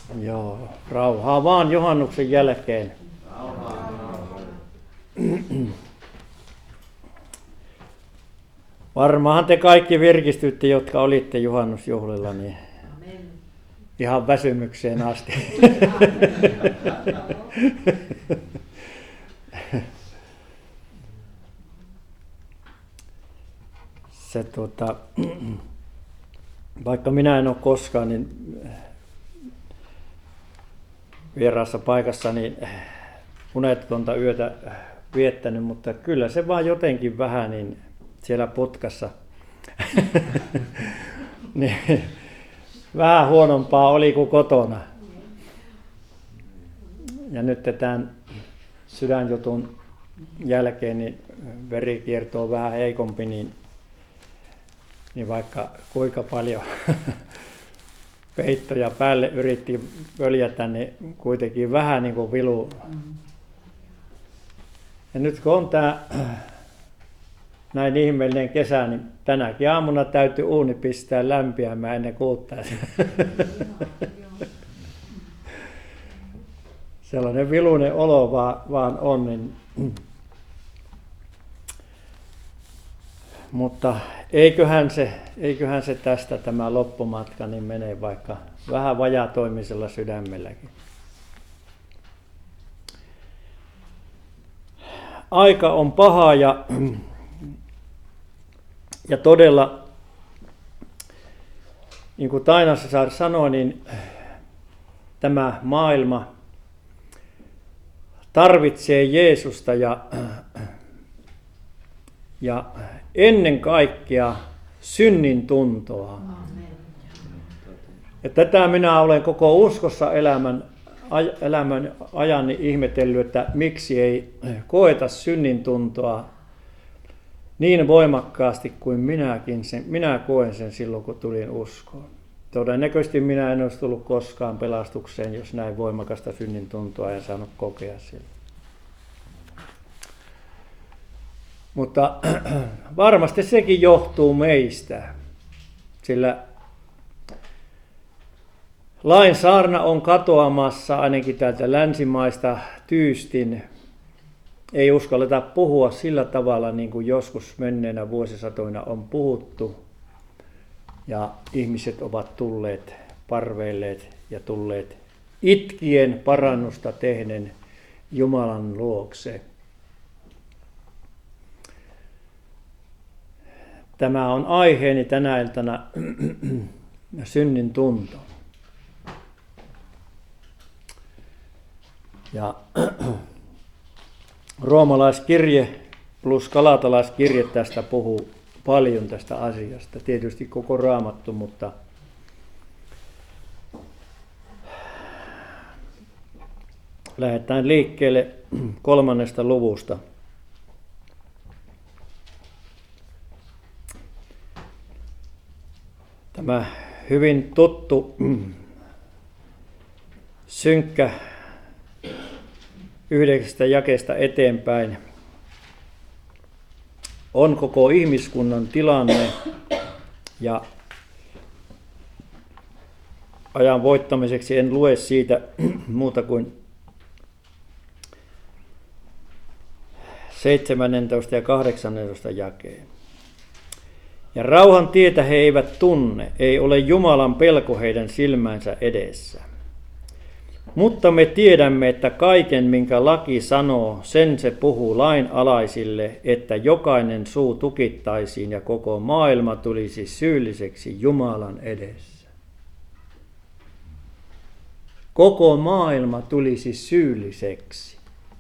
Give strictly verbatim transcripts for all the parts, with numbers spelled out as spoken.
Joo, rauhaa vaan juhannuksen jälkeen. Varmaan te kaikki virkistytte, jotka olitte juhannusjuhlilla, niin ihan väsymykseen asti. Se, tuota, vaikka minä en ole koskaan niin vieraassa paikassa niin unettonta yötä viettänyt, mutta kyllä se vaan jotenkin vähän niin siellä putkassa niin, vähän huonompaa oli kuin kotona. Ja nyt tämän sydänjutun jälkeen niin verikierto on vähän heikompi, niin, niin vaikka kuinka paljon peittoja päälle yritti pöljätä, niin kuitenkin vähän niin kuin vilu. Ja nyt kun on tämä näin ihmeellinen kesä, niin tänäkin aamuna täytyy uuni pistää lämpiämään ennen kuutta. Sellainen viluinen olo vaan, vaan on. Niin. Mutta eiköhän se, eiköhän se tästä tämä loppumatka niin menee vaikka vähän vajaatoimisella sydämelläkin. Aika on paha ja, ja todella, niin kuin Tainasaari sanoi, niin tämä maailma tarvitsee Jeesusta ja, ja ennen kaikkea synnin tuntoa. Ja tätä minä olen koko uskossa elämän, elämän ajan ihmetellyt, että miksi ei koeta synnin tuntoa niin voimakkaasti kuin minäkin sen, minä koen sen silloin, kun tulin uskoon. Todennäköisesti minä en olisi tullut koskaan pelastukseen, jos näin voimakasta synnin tuntoa en saanut kokea sillä. Mutta varmasti sekin johtuu meistä, sillä lain saarna on katoamassa ainakin täältä länsimaista tyystin. Ei uskalleta puhua sillä tavalla, niin kuin joskus menneenä vuosisatoina on puhuttu. Ja ihmiset ovat tulleet, parveilleet ja tulleet itkien parannusta tehden Jumalan luokse. Tämä on aiheeni tänä iltana synnin tunto. Ja roomalaiskirje plus galatalaiskirje tästä puhuu paljon tästä asiasta. Tietysti koko Raamattu, mutta lähdetään liikkeelle kolmannesta luvusta. Tämä hyvin tuttu synkkä yhdeksästä jakeesta eteenpäin on koko ihmiskunnan tilanne ja ajan voittamiseksi en lue siitä muuta kuin seitsemännentoista ja kahdeksannentoista jakeen. Ja rauhan tietä he eivät tunne, ei ole Jumalan pelko heidän silmänsä edessä. Mutta me tiedämme, että kaiken, minkä laki sanoo, sen se puhuu lain alaisille, että jokainen suu tukittaisiin ja koko maailma tulisi syylliseksi Jumalan edessä. Koko maailma tulisi syylliseksi.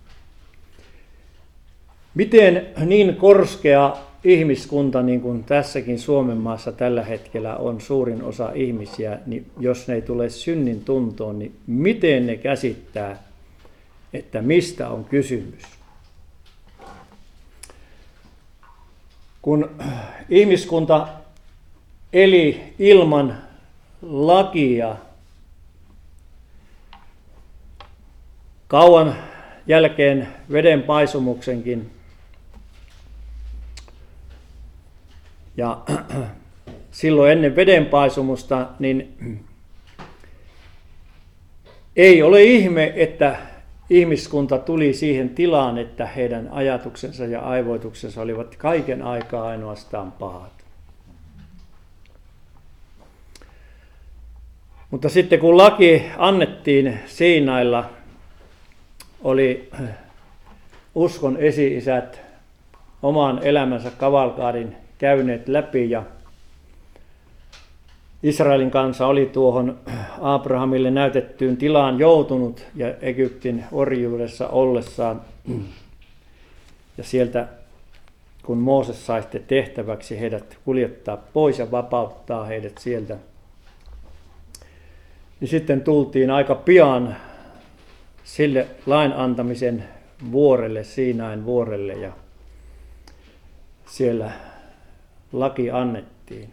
Miten niin korskea ihmiskunta, niin kuin tässäkin Suomen maassa tällä hetkellä on suurin osa ihmisiä, niin jos ne ei tule synnin tuntoon, niin miten ne käsittää, että mistä on kysymys? Kun ihmiskunta eli ilman lakia kauan jälkeen vedenpaisumuksenkin, ja silloin ennen vedenpaisumusta niin Ei ole ihme, että ihmiskunta tuli siihen tilaan, että heidän ajatuksensa ja aivoituksensa olivat kaiken aikaa ainoastaan pahat. Mutta sitten kun laki annettiin Siinailla, oli uskon esi-isät oman elämänsä kavalkaadin käyneet läpi ja Israelin kansa oli tuohon Abrahamille näytettyyn tilaan joutunut ja Egyptin orjuudessa ollessaan. Ja sieltä, kun Mooses sai sitten tehtäväksi heidät kuljettaa pois ja vapauttaa heidät sieltä, niin sitten tultiin aika pian sille lain antamisen vuorelle, Siinain vuorelle, ja siellä laki annettiin.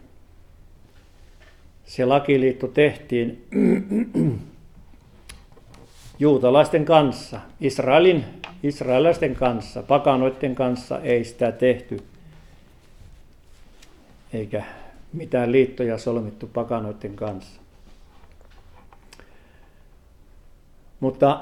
Se lakiliitto tehtiin juutalaisten kanssa, Israelin, israelaisten kanssa, pakanoiden kanssa ei sitä tehty, eikä mitään liittoja solmittu pakanoiden kanssa. Mutta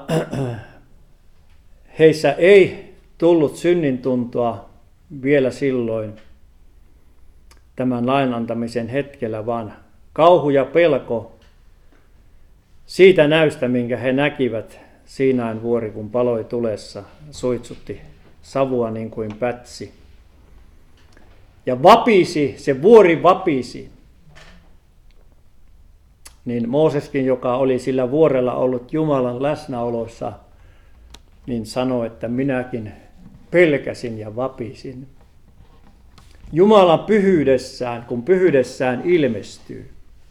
heissä ei tullut synnintuntoa vielä silloin tämän lain antamisen hetkellä, vaan kauhu ja pelko siitä näystä, minkä he näkivät Siinain vuori, kun paloi tulessa, suitsutti savua niin kuin pätsi. Ja vapisi, se vuori vapisi. Niin Mooseskin, joka oli sillä vuorella ollut Jumalan läsnäolossa, niin sanoi, että minäkin pelkäsin ja vapisin. Jumalan pyhyydessään, kun pyhyydessään ilmestyy.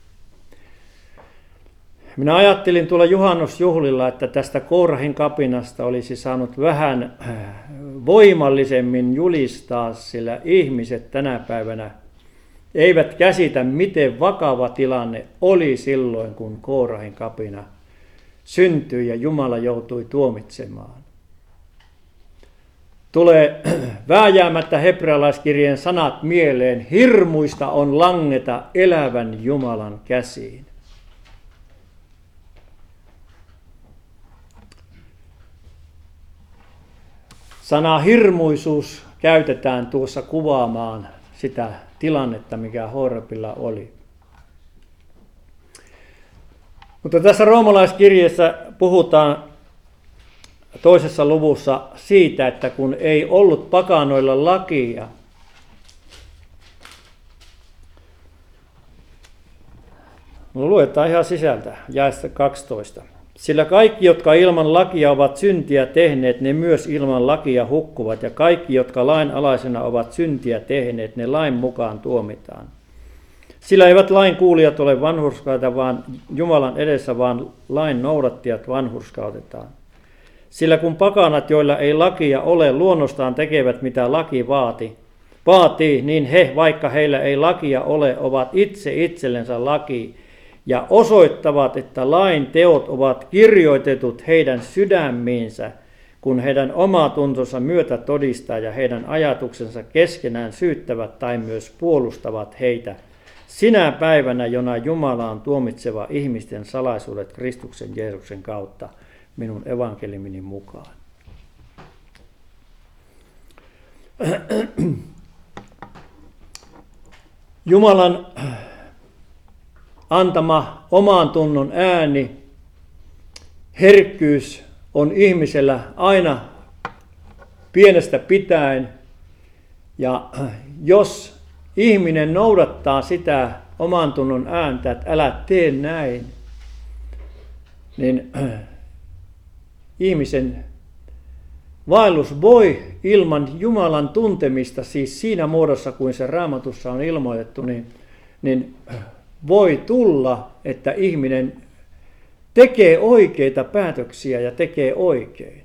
Minä ajattelin tuolla juhannusjuhlilla, että tästä Koorahin kapinasta olisi saanut vähän voimallisemmin julistaa, sillä ihmiset tänä päivänä eivät käsitä, miten vakava tilanne oli silloin, kun Koorahin kapina syntyi ja Jumala joutui tuomitsemaan. Tulee vääjäämättä hebrealaiskirjeen sanat mieleen, hirmuista on langeta elävän Jumalan käsiin. Sana hirmuisuus käytetään tuossa kuvaamaan sitä tilannetta, mikä Horebilla oli. Mutta tässä roomalaiskirjeessä puhutaan toisessa luvussa siitä, että kun ei ollut pakanoilla lakia, no, luetaan ihan sisältä, jaesta kaksitoista. Sillä kaikki, jotka ilman lakia ovat syntiä tehneet, ne myös ilman lakia hukkuvat, ja kaikki, jotka lain alaisena ovat syntiä tehneet, ne lain mukaan tuomitaan. Sillä eivät lain kuulijat ole vanhurskaita, vaan Jumalan edessä, vaan lain noudattajat vanhurskautetaan. Sillä kun pakanat, joilla ei lakia ole, luonnostaan tekevät mitä laki vaati, vaatii, niin he, vaikka heillä ei lakia ole, ovat itse itsellensä laki, ja osoittavat, että lain teot ovat kirjoitetut heidän sydämiinsä, kun heidän omatuntonsa myötä todistaa ja heidän ajatuksensa keskenään syyttävät tai myös puolustavat heitä. Sinä päivänä, jona Jumala on tuomitseva ihmisten salaisuudet Kristuksen Jeesuksen kautta, minun evankelimini mukaan. Jumalan antama oman tunnon ääni, herkkyys on ihmisellä aina pienestä pitäen. Ja jos ihminen noudattaa sitä oman tunnon ääntä, että älä tee näin, niin ihmisen vaellus voi ilman Jumalan tuntemista, siis siinä muodossa kuin se Raamatussa on ilmoitettu, niin, niin voi tulla, että ihminen tekee oikeita päätöksiä ja tekee oikein.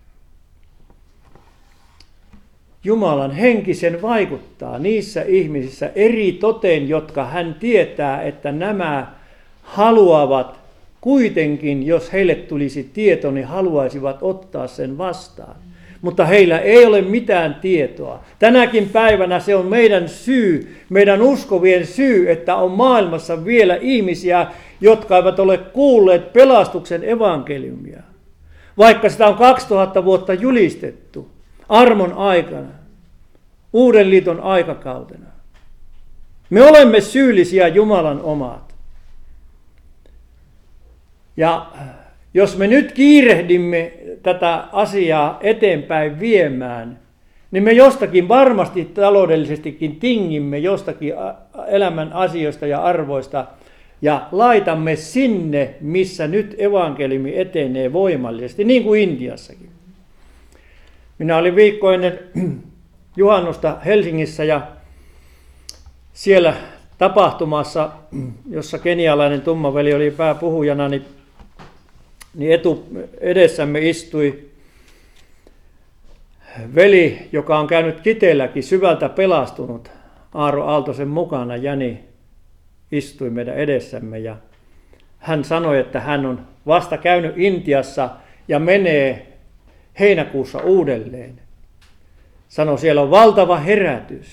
Jumalan henki sen vaikuttaa niissä ihmisissä eri toteen, jotka hän tietää, että nämä haluavat kuitenkin, jos heille tulisi tieto, niin haluaisivat ottaa sen vastaan. Mutta heillä ei ole mitään tietoa. Tänäkin päivänä se on meidän syy, meidän uskovien syy, että on maailmassa vielä ihmisiä, jotka eivät ole kuulleet pelastuksen evankeliumia, vaikka sitä on kaksituhatta vuotta julistettu armon aikana, uuden liiton aikakautena. Me olemme syyllisiä Jumalan omat. Ja jos me nyt kiirehdimme tätä asiaa eteenpäin viemään, niin me jostakin varmasti taloudellisestikin tingimme jostakin elämän asioista ja arvoista ja laitamme sinne, missä nyt evankeliumi etenee voimallisesti, niin kuin Intiassakin. Minä olin viikko ennen juhannusta Helsingissä ja siellä tapahtumassa, jossa kenialainen tummaveli oli pääpuhujana, niin, niin etu edessämme istui veli, joka on käynyt Kiteelläkin, syvältä pelastunut, Aaro Aaltosen mukana. Jani istui meidän edessämme ja hän sanoi, että hän on vasta käynyt Intiassa ja menee heinäkuussa uudelleen. Sanoi, siellä on valtava herätys.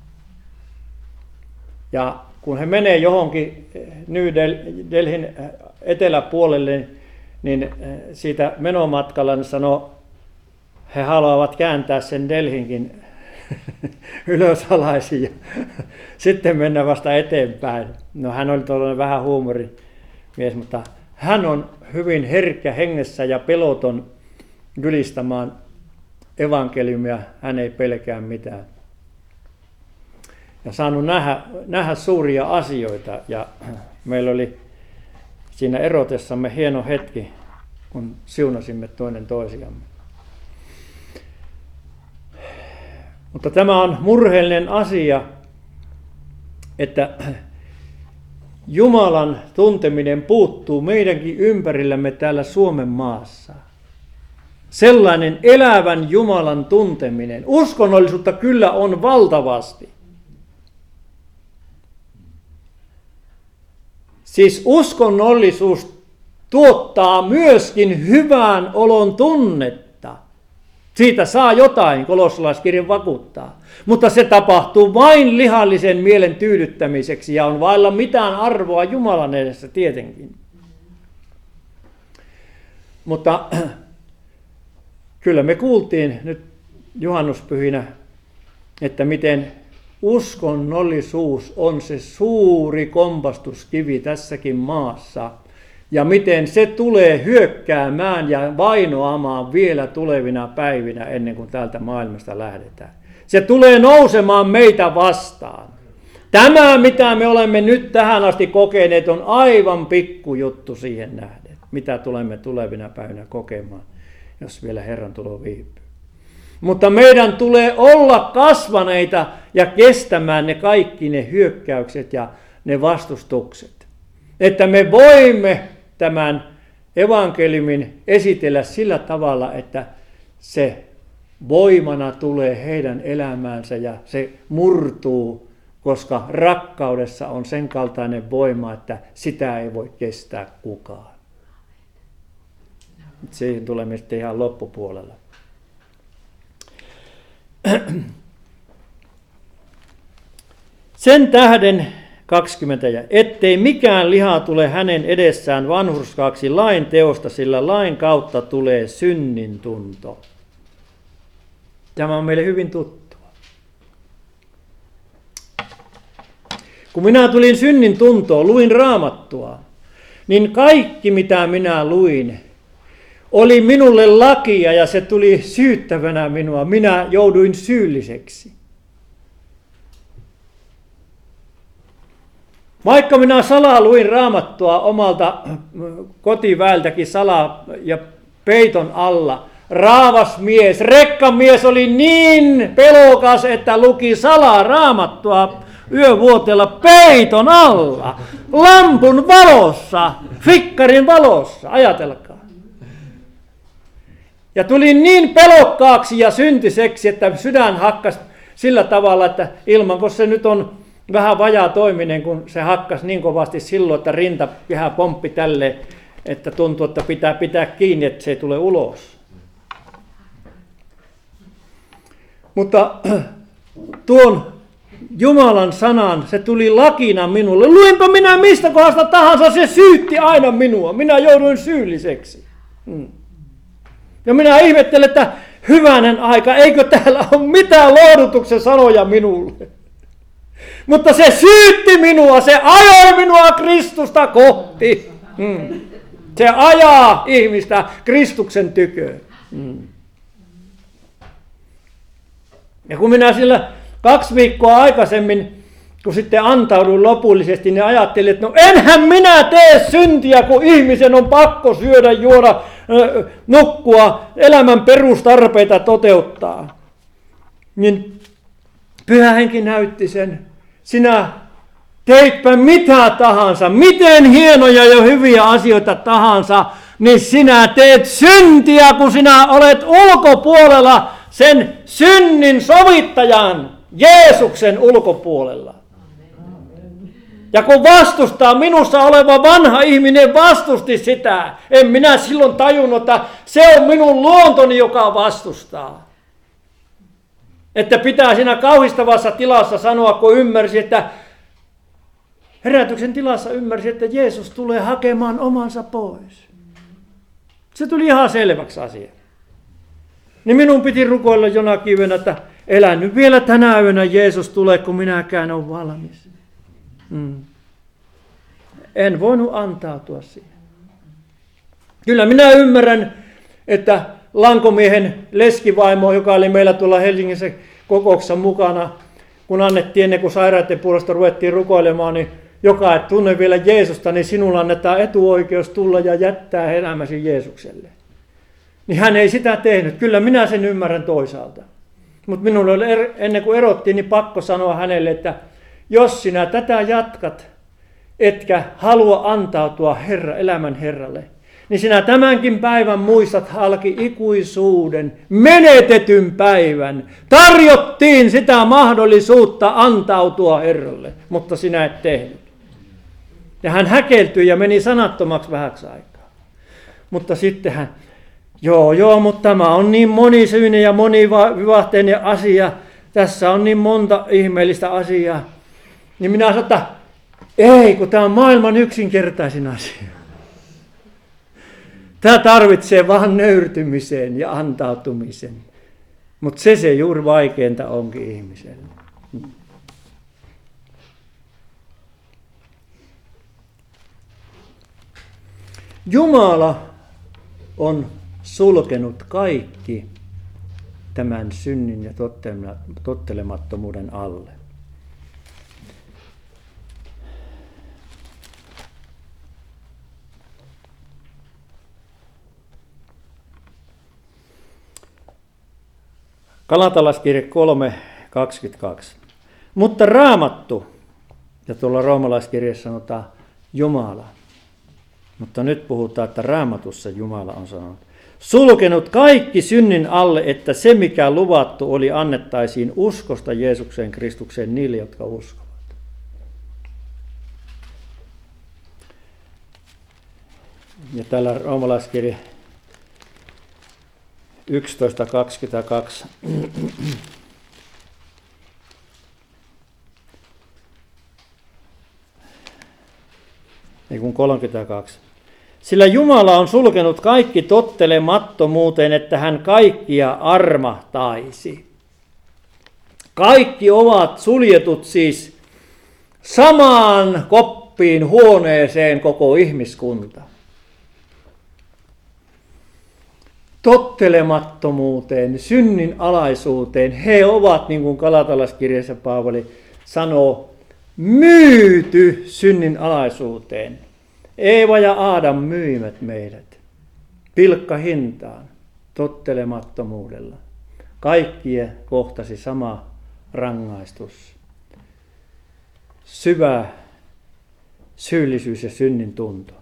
Ja kun he menee johonkin New Delhin eteläpuolelle, niin siitä menomatkalla ne sanoi, he haluavat kääntää sen Delhinkin ylösalaisin ja sitten mennä vasta eteenpäin. No hän oli tuollainen vähän huumorimies, mutta hän on hyvin herkkä hengessä ja peloton julistamaan evankeliumia. Hän ei pelkää mitään. Ja saanut nähdä, nähdä suuria asioita ja meillä oli siinä erotessamme hieno hetki, kun siunasimme toinen toisiamme. Mutta tämä on murheellinen asia, että Jumalan tunteminen puuttuu meidänkin ympärillämme täällä Suomen maassa. Sellainen elävän Jumalan tunteminen. Uskonnollisuutta kyllä on valtavasti. Siis uskonnollisuus tuottaa myöskin hyvän olon tunnetta. Siitä saa jotain, kolossalaiskirja vakuuttaa. Mutta se tapahtuu vain lihallisen mielen tyydyttämiseksi ja on vailla mitään arvoa Jumalan edessä tietenkin. Mutta kyllä me kuultiin nyt juhannuspyhinä, että miten uskonnollisuus on se suuri kompastuskivi tässäkin maassa. Ja miten se tulee hyökkäämään ja vainoamaan vielä tulevina päivinä ennen kuin täältä maailmasta lähdetään. Se tulee nousemaan meitä vastaan. Tämä, mitä me olemme nyt tähän asti kokeneet, on aivan pikkujuttu siihen nähden, mitä tulemme tulevina päivinä kokemaan, jos vielä Herran tulo viipyy. Mutta meidän tulee olla kasvaneita ja kestämään ne kaikki ne hyökkäykset ja ne vastustukset. Että me voimme tämän evankeliumin esitellä sillä tavalla, että se voimana tulee heidän elämäänsä ja se murtuu, koska rakkaudessa on sen kaltainen voima, että sitä ei voi kestää kukaan. Siihen tulemme sitten ihan loppupuolella. Sen tähden kaksikymmentä, ettei mikään liha tule hänen edessään vanhurskaaksi lain teosta, sillä lain kautta tulee synnin tunto. Tämä on meille hyvin tuttua. Kun minä tulin synnin tuntoon, luin Raamattua, niin kaikki mitä minä luin oli minulle lakia ja se tuli syyttävänä minua. Minä jouduin syylliseksi. Vaikka minä salaa luin Raamattua omalta kotiväeltäkin salaa ja peiton alla, raavas mies, rekkamies oli niin pelokas, että luki salaa Raamattua yövuoteella peiton alla, lampun valossa, fikkarin valossa, ajatelkaa. Ja tuli niin pelokkaaksi ja syntiseksi, että sydän hakkas sillä tavalla, että ilman, kun se nyt on vähän vajaa toiminen, kun se hakkas niin kovasti silloin, että rinta vähän pomppi tälle, että tuntuu, että pitää pitää kiinni, että se ei tule ulos. Mutta tuon Jumalan sanan, se tuli lakina minulle. Luinpa minä mistä kohdasta tahansa, se syytti aina minua. Minä jouduin syylliseksi. Hmm. Ja minä ihmettelen, että hyvänen aika, eikö täällä ole mitään lohdutuksen sanoja minulle. Mutta se syytti minua, se ajoi minua Kristusta kohti. Hmm. Se ajaa ihmistä Kristuksen tyköön. Hmm. Ja kun minä sillä kaksi viikkoa aikaisemmin, kun sitten antauduin lopullisesti, niin ajattelin, että no enhän minä tee syntiä, kun ihmisen on pakko syödä, juoda, nukkua, elämän perustarpeita toteuttaa. Niin Pyhä Henki näytti sen. Sinä teitpä mitä tahansa, miten hienoja ja hyviä asioita tahansa, niin sinä teet syntiä, kun sinä olet ulkopuolella sen synnin sovittajan, Jeesuksen ulkopuolella. Ja kun vastustaa, minussa oleva vanha ihminen vastusti sitä, en minä silloin tajunnut, että se on minun luontoni, joka vastustaa. Että pitää siinä kauhistavassa tilassa sanoa, kun ymmärsi, että herätyksen tilassa ymmärsi, että Jeesus tulee hakemaan omansa pois. Se tuli ihan selväksi asia. Niin minun piti rukoilla jonakin yönä, että elä nyt vielä tänä yönä Jeesus tulee, kun minäkään olen valmis. Mm. En voinut antautua siihen. Kyllä minä ymmärrän, että lankomiehen leskivaimo, joka oli meillä tuolla Helsingissä kokouksessa mukana, kun annettiin ennen kuin sairaiden puolesta ruvettiin rukoilemaan, niin joka et tunne vielä Jeesusta, niin sinulla annetaan etuoikeus tulla ja jättää elämäsi Jeesukselle. Niin hän ei sitä tehnyt. Kyllä minä sen ymmärrän toisaalta. Mutta minulle oli ennen kuin erottiin, niin pakko sanoa hänelle, että jos sinä tätä jatkat, etkä halua antautua Herra, elämän Herralle, niin sinä tämänkin päivän muistat halki ikuisuuden, menetetyn päivän. Tarjottiin sitä mahdollisuutta antautua Herralle, mutta sinä et tehnyt. Ja hän häkeltyi ja meni sanattomaksi vähäksi aikaa. Mutta sitten hän, joo joo, mutta tämä on niin monisyinen ja monivivahteinen asia. Tässä on niin monta ihmeellistä asiaa. Niin minä sanoin, että ei, kun tämä on maailman yksinkertaisin asia. Tämä tarvitsee vaan nöyrtymisen ja antautumisen. Mutta se se juuri vaikeinta onkin ihmiselle. Jumala on sulkenut kaikki tämän synnin ja tottelemattomuuden alle. Galatalaiskirje kolme kaksikymmentäkaksi. Mutta Raamattu, ja tuolla roomalaiskirjassa sanotaan Jumala, mutta nyt puhutaan, että Raamatussa Jumala on sanonut, sulkenut kaikki synnin alle, että se mikä luvattu oli annettaisiin uskosta Jeesukseen Kristukseen niille, jotka uskovat. Ja täällä roomalaiskirje yksitoista kaksikymmentäkaksi. Ei kun kolmekymmentäkaksi. Sillä Jumala on sulkenut kaikki tottelemattomuuteen, että hän kaikkia armahtaisi. Kaikki ovat suljetut siis samaan koppiin, huoneeseen koko ihmiskunta. Tottelemattomuuteen, synnin alaisuuteen. He ovat, niin kuin Galatalaiskirjassa Paavali sanoo, myyty synnin alaisuuteen. Eeva ja Aadam myivät meidät pilkkahintaan, tottelemattomuudella. Kaikkia kohtasi sama rangaistus. Syvä syyllisyys ja synnin tunto.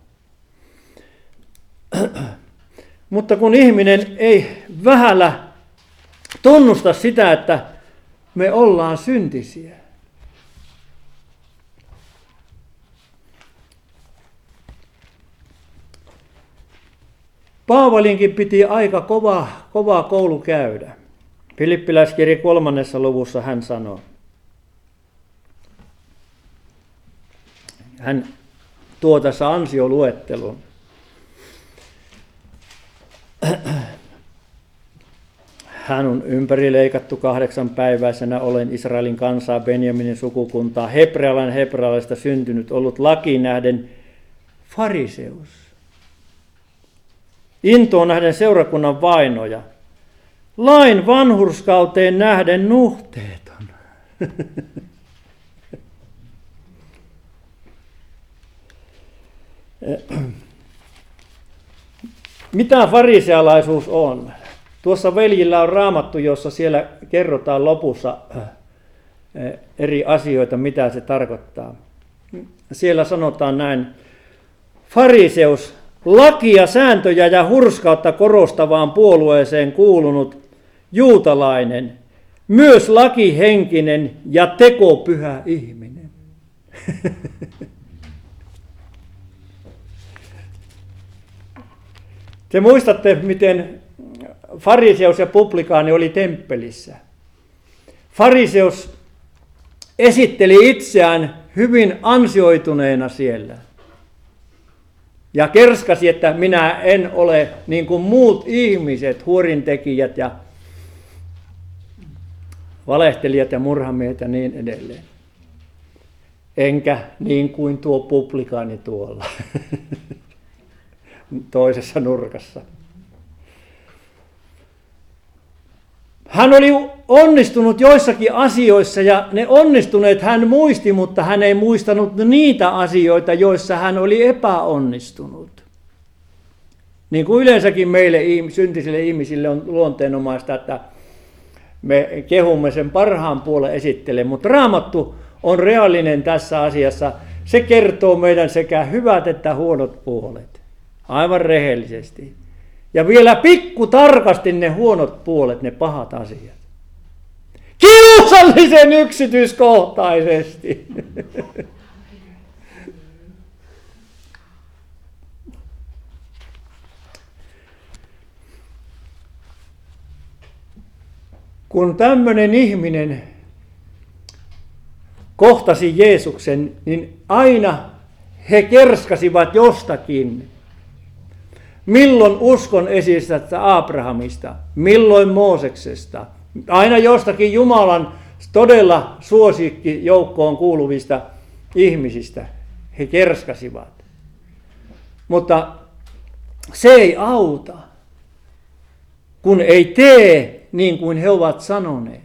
Mutta kun ihminen ei vähällä tunnusta sitä, että me ollaan syntisiä. Paavalinkin piti aika kova, kova koulu käydä. Filippiläiskirje kolmannessa luvussa hän sanoo, hän tuo tässä ansioluettelun. Hän on ympärileikattu kahdeksanpäiväisenä, olen Israelin kansaa, Benjaminin sukukuntaa, hebrealainen hebrealaista syntynyt, ollut lakiin nähden fariseus. Intoon nähden seurakunnan vainoja. Lain vanhurskauteen nähden nuhteeton. Mitä farisealaisuus on? Tuossa veljillä on raamattu, jossa siellä kerrotaan lopussa eri asioita, mitä se tarkoittaa. Siellä sanotaan näin, fariseus, lakia, sääntöjä ja hurskautta korostavaan puolueeseen kuulunut juutalainen, myös lakihenkinen ja tekopyhä ihminen. Te muistatte, miten fariseus ja publikaani oli temppelissä. Fariseus esitteli itseään hyvin ansioituneena siellä. Ja kerskasi, että minä en ole niin kuin muut ihmiset, huorintekijät ja valehtelijat ja murhamiehet ja niin edelleen. Enkä niin kuin tuo publikaani tuolla toisessa nurkassa. Hän oli onnistunut joissakin asioissa ja ne onnistuneet hän muisti, mutta hän ei muistanut niitä asioita, joissa hän oli epäonnistunut. Niin kuin yleensäkin meille syntisille ihmisille on luonteenomaista, että me kehumme sen parhaan puolen esittelemään, mutta Raamattu on reaalinen tässä asiassa. Se kertoo meidän sekä hyvät että huonot puolet, aivan rehellisesti. Ja vielä pikku tarkasti ne huonot puolet, ne pahat asiat. Kiusallisen yksityiskohtaisesti. Kun tämmöinen ihminen kohtasi Jeesuksen, niin aina he kerskasivat jostakin. Milloin uskon esisestä Abrahamista, milloin Mooseksesta, aina jostakin Jumalan todella suosikkijoukkoon kuuluvista ihmisistä he kerskasivat. Mutta se ei auta, kun ei tee niin kuin he ovat sanoneet.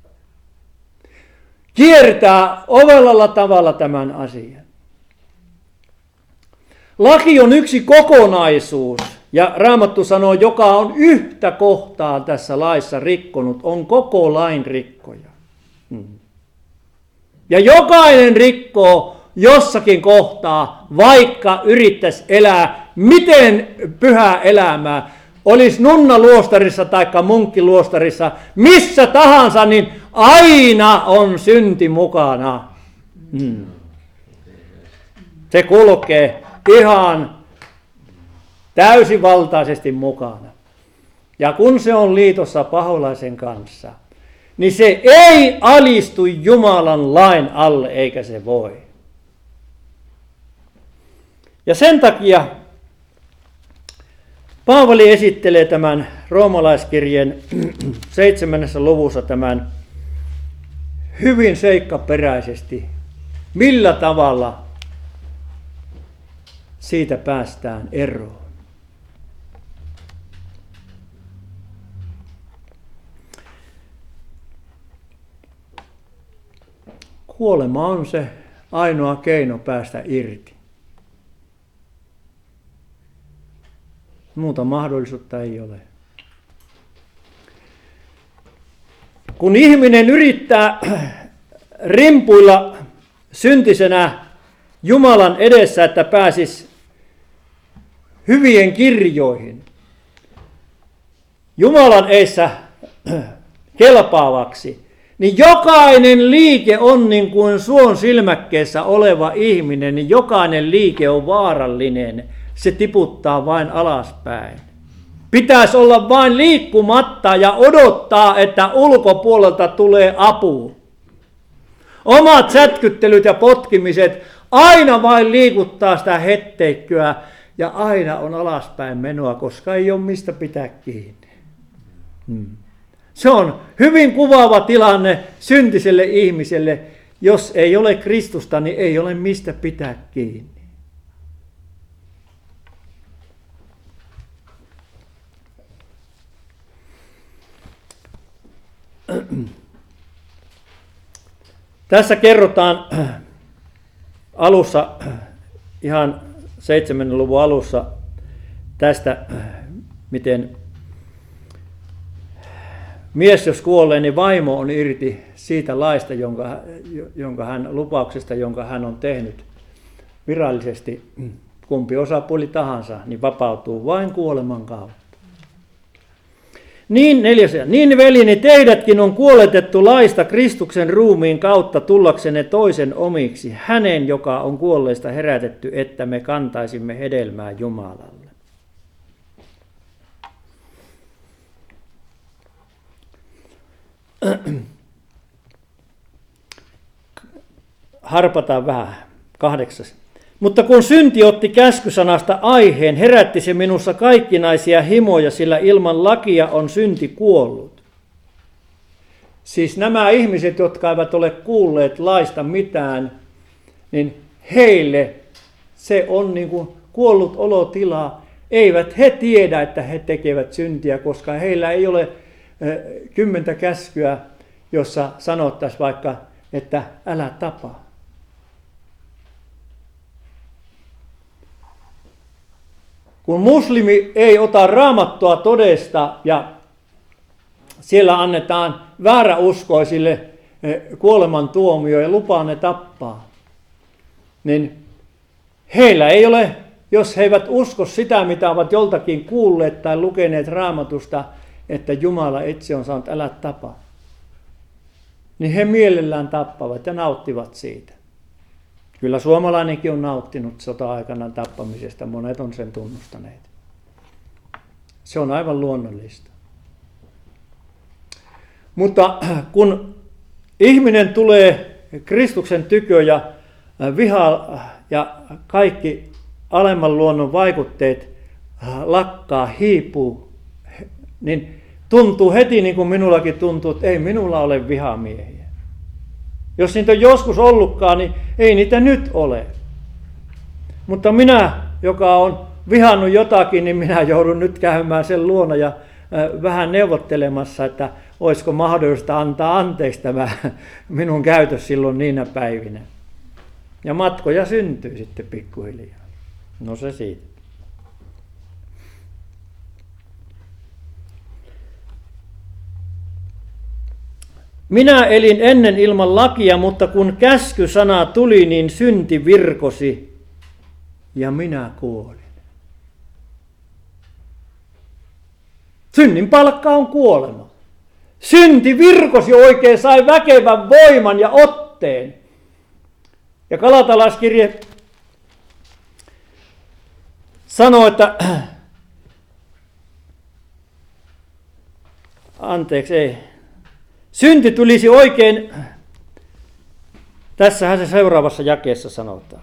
Kiertää ovellalla tavalla tämän asian. Laki on yksi kokonaisuus, ja Raamattu sanoo, joka on yhtä kohtaa tässä laissa rikkonut, on koko lain rikkoja. Ja jokainen rikkoo jossakin kohtaa, vaikka yrittäisi elää miten pyhää elämää, olisi nunnaluostarissa tai munkkiluostarissa, missä tahansa, niin aina on synti mukana. Hmm. Se kulkee ihan täysivaltaisesti mukana. Ja kun se on liitossa paholaisen kanssa, niin se ei alistu Jumalan lain alle, eikä se voi. Ja sen takia Paavali esittelee tämän roomalaiskirjeen seitsemännessä luvussa tämän hyvin seikkaperäisesti, millä tavalla siitä päästään eroon. Kuolema on se ainoa keino päästä irti. Muuta mahdollisuutta ei ole. Kun ihminen yrittää rimpuilla syntisenä Jumalan edessä, että pääsisi hyvien kirjoihin, Jumalan edessä kelpaavaksi, niin jokainen liike on niin kuin suon silmäkkeessä oleva ihminen, niin jokainen liike on vaarallinen. Se tiputtaa vain alaspäin. Pitäisi olla vain liikkumatta ja odottaa, että ulkopuolelta tulee apu. Omat sätkyttelyt ja potkimiset aina vain liikuttaa sitä hetteikköä ja aina on alaspäin menoa, koska ei ole mistä pitää kiinni. Hmm. Se on hyvin kuvaava tilanne syntiselle ihmiselle. Jos ei ole Kristusta, niin ei ole mistä pitää kiinni. Tässä kerrotaan alussa, ihan seitsemännen luvun alussa tästä, miten mies, jos kuolee, niin vaimo on irti siitä laista, jonka, jonka hän, lupauksesta, jonka hän on tehnyt virallisesti. Kumpi osapuoli tahansa, niin vapautuu vain kuoleman kautta. Niin, neljäs, niin veljeni, teidätkin on kuoletettu laista Kristuksen ruumiin kautta tullaksenne toisen omiksi, hänen, joka on kuolleista herätetty, että me kantaisimme hedelmää Jumalalle. Harpataan vähän. Kahdeksas. Mutta kun synti otti käskysanasta aiheen, herätti se minussa kaikkinaisia himoja, sillä ilman lakia on synti kuollut. Siis nämä ihmiset, jotka eivät ole kuulleet laista mitään, niin heille se on niin kuin kuollut olotila. Eivät he tiedä, että he tekevät syntiä, koska heillä ei ole kymmentä käskyä, jossa sanottaisiin vaikka, että älä tapa. Kun muslimi ei ota Raamattua todesta ja siellä annetaan vääräuskoisille kuolemantuomio ja lupaa ne tappaa, niin heillä ei ole, jos he eivät usko sitä, mitä ovat joltakin kuulleet tai lukeneet Raamatusta, että Jumala itse on sanonut, älä tapa, niin he mielellään tappavat ja nauttivat siitä. Kyllä suomalainenkin on nauttinut sota-aikana tappamisesta, monet on sen tunnustaneet. Se on aivan luonnollista. Mutta kun ihminen tulee Kristuksen tykö ja viha ja kaikki alemman luonnon vaikutteet lakkaa, hiipuu, niin tuntuu heti niin kuin minullakin tuntuu, että ei minulla ole vihamiehiä. Jos niitä on joskus ollutkaan, niin ei niitä nyt ole. Mutta minä, joka on vihannut jotakin, niin minä joudun nyt käymään sen luona ja vähän neuvottelemassa, että olisiko mahdollista antaa anteeksi tämä minun käytös silloin niinä päivinä. Ja matkoja syntyy sitten pikkuhiljaa. No se siitä. Minä elin ennen ilman lakia, mutta kun käskysana tuli, niin synti virkosi ja minä kuolin. Synnin palkka on kuolema. Synti virkosi oikein, sai väkevän voiman ja otteen. Ja Galatalaiskirje sanoo, että anteeksi, ei. Synti tulisi oikein, tässähän se seuraavassa jakeessa sanotaan.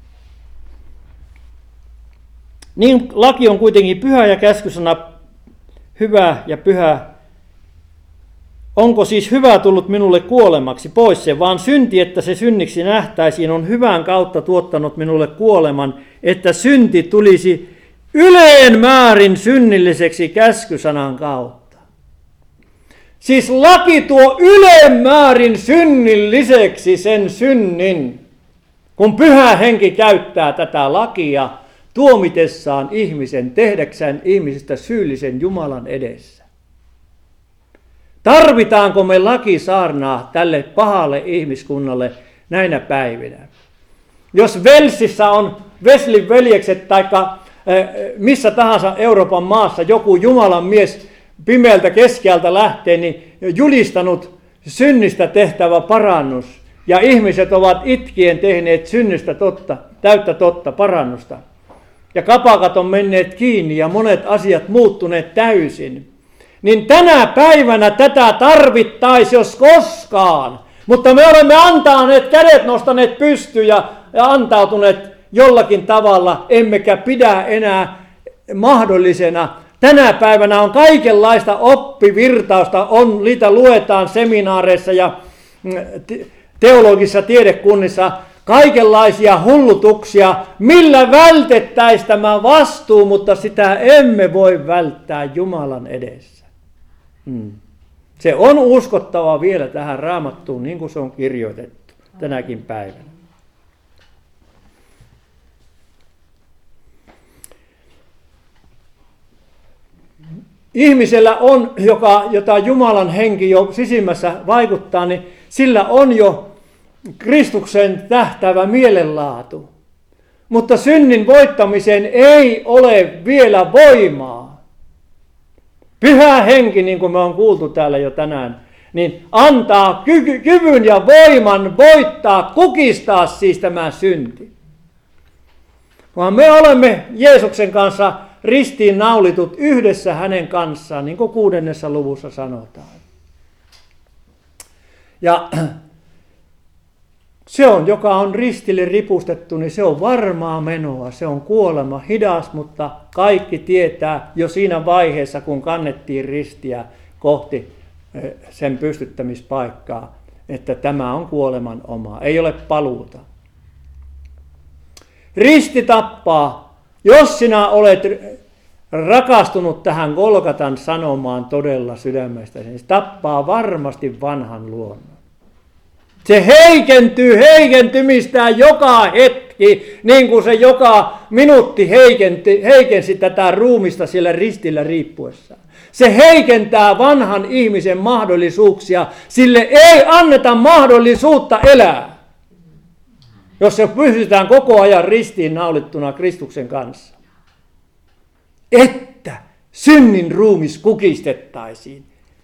Niin laki on kuitenkin pyhä ja käskysana hyvä ja pyhä. Onko siis hyvä tullut minulle kuolemaksi pois se, vaan synti, että se synniksi nähtäisiin, on hyvän kautta tuottanut minulle kuoleman, että synti tulisi yleen määrin synnilliseksi käskysanan kautta. Siis laki tuo yleen määrin synnilliseksi sen synnin, kun Pyhä Henki käyttää tätä lakia tuomitessaan ihmisen, tehdäksään ihmisestä syyllisen Jumalan edessä. Tarvitaanko me lakisaarnaa tälle pahalle ihmiskunnalle näinä päivinä? Jos Velsissä on Weslin veljekset tai missä tahansa Euroopan maassa joku Jumalan mies pimeältä keskeltä lähtee, niin julistanut synnistä tehtävä parannus. Ja ihmiset ovat itkien tehneet synnistä totta, täyttä totta parannusta. Ja kapakat on menneet kiinni ja monet asiat muuttuneet täysin. Niin tänä päivänä tätä tarvittaisi jos koskaan. Mutta me olemme antaneet kädet nostaneet pystyyn ja antautuneet jollakin tavalla, emmekä pidä enää mahdollisena. Tänä päivänä on kaikenlaista oppivirtausta, on, niitä luetaan seminaareissa ja teologisissa tiedekunnissa, kaikenlaisia hullutuksia, millä vältettäisiin tämä vastuu, mutta sitä emme voi välttää Jumalan edessä. Hmm. Se on uskottava vielä tähän Raamattuun, niin kuin se on kirjoitettu tänäkin päivänä. Ihmisellä on, joka, jota Jumalan henki jo sisimmässä vaikuttaa, niin sillä on jo Kristuksen tähtäävä mielenlaatu. Mutta synnin voittamiseen ei ole vielä voimaa. Pyhä henki, niin kuin me on kuultu täällä jo tänään, niin antaa ky- kyvyn ja voiman voittaa, kukistaa siis tämä synti. Vaan me olemme Jeesuksen kanssa ristiin naulitut yhdessä hänen kanssaan, niin kuin kuudennessa luvussa sanotaan. Ja se on, joka on ristille ripustettu, niin se on varmaa menoa, se on kuolema, hidas, mutta kaikki tietää jo siinä vaiheessa, kun kannettiin ristiä kohti sen pystyttämispaikkaa, että tämä on kuoleman oma, ei ole paluuta. Risti tappaa. Jos sinä olet rakastunut tähän Golgatan sanomaan todella sydämestä, niin se tappaa varmasti vanhan luonnon. Se heikentyy heikentymistään joka hetki, niin kuin se joka minuutti heikenty, heikensi tätä ruumista siellä ristillä riippuessaan. Se heikentää vanhan ihmisen mahdollisuuksia, sille ei anneta mahdollisuutta elää, jos se pysytään koko ajan ristiin naulittuna Kristuksen kanssa. Että synnin ruumis kukistettaisiin.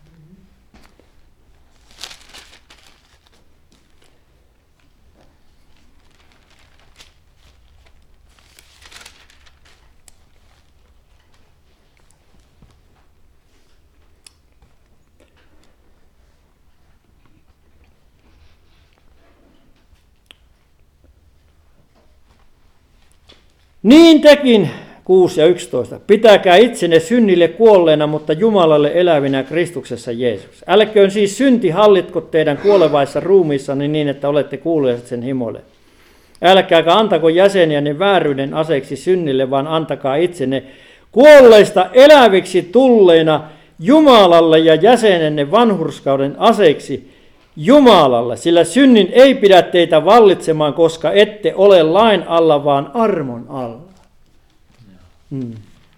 Niin tekin, kuusi ja yksitoista, pitäkää itsenne synnille kuolleena, mutta Jumalalle elävinä Kristuksessa Jeesus. Älköön siis synti hallitko teidän kuolevaissa ruumiissanne niin, että olette kuuluiset sen himolle. Älkääkä antako jäseniänne vääryyden aseeksi synnille, vaan antakaa itsenne kuolleista eläviksi tulleina Jumalalle ja jäsenenne vanhurskauden aseeksi Jumalalle, sillä synnin ei pidä teitä vallitsemaan, koska ette ole lain alla, vaan armon alla. Hmm.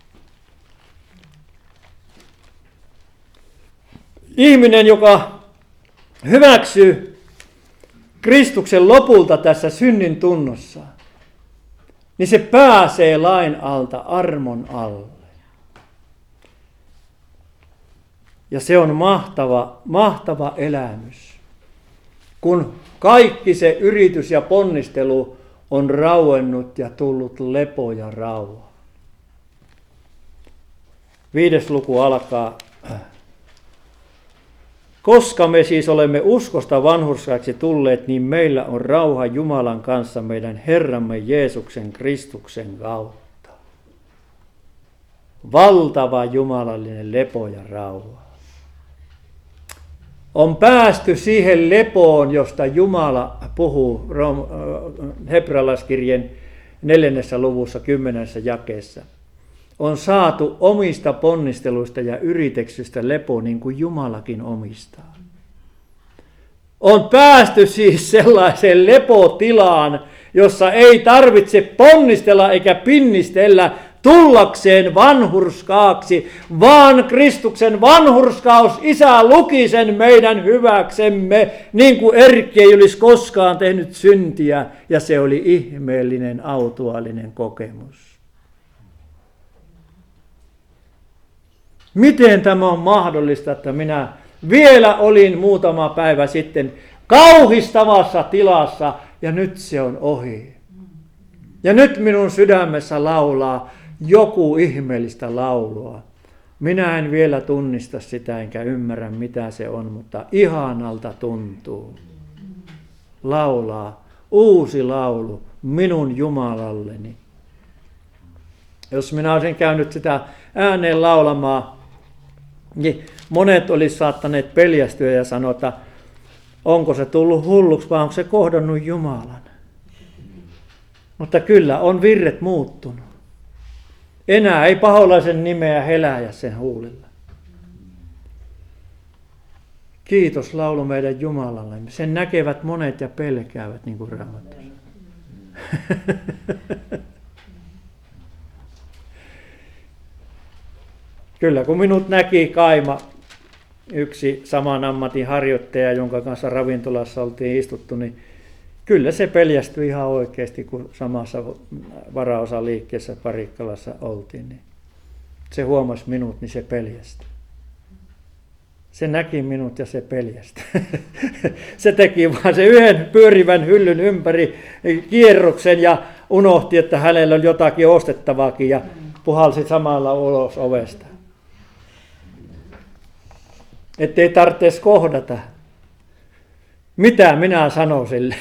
Ihminen, joka hyväksyy Kristuksen lopulta tässä synnin tunnossa, niin se pääsee lain alta armon alle. Ja se on mahtava, mahtava elämys, kun kaikki se yritys ja ponnistelu on rauennut ja tullut lepo ja rauha. Viides luku alkaa. Koska me siis olemme uskosta vanhurskaiksi tulleet, niin meillä on rauha Jumalan kanssa meidän Herramme Jeesuksen Kristuksen kautta. Valtava jumalallinen lepo ja rauha. On päästy siihen lepoon, josta Jumala puhuu Hebrealaiskirjeen neljännessä luvussa kymmenennessä jakeessa. On saatu omista ponnisteluista ja yrityksistä lepo, niin kuin Jumalakin omistaa. On päästy siis sellaiseen lepotilaan, jossa ei tarvitse ponnistella eikä pinnistellä tullakseen vanhurskaaksi, vaan Kristuksen vanhurskaus, Isä luki sen meidän hyväksemme, niin kuin Erkki ei olisi koskaan tehnyt syntiä, ja se oli ihmeellinen, autuaalinen kokemus. Miten tämä on mahdollista, että minä vielä olin muutama päivä sitten kauhistavassa tilassa, ja nyt se on ohi. Ja nyt minun sydämessä laulaa joku ihmeellistä laulua. Minä en vielä tunnista sitä enkä ymmärrä mitä se on, mutta ihanalta tuntuu. Laulaa uusi laulu minun Jumalalleni. Jos minä olisin käynyt sitä ääneen laulamaan, niin monet olisi saattaneet peljästyä ja sanoa, että onko se tullut hulluksi vai onko se kohdannut Jumalan. Mutta kyllä on virret muuttunut. Enää ei paholaisen nimeä helääjä sen huulilla. Kiitos laulu meidän Jumalalle. Sen näkevät monet ja pelkäävät, niin kuin Raamatussa. Kyllä, kun minut näki Kaima, yksi saman ammatin harjoittaja, jonka kanssa ravintolassa oltiin istuttu, niin kyllä se peljästyi ihan oikeasti, kun samassa varaosaliikkeessä Parikkalassa oltiin. Niin se huomasi minut, niin se peljästyi. Se näki minut ja se peljästyi. Se teki vaan se yhden pyörivän hyllyn ympäri kierroksen ja unohti, että hänellä on jotakin ostettavaakin ja puhalsi samalla ulos ovesta. Ettei tarvitse kohdata. Mitä minä sanon sille?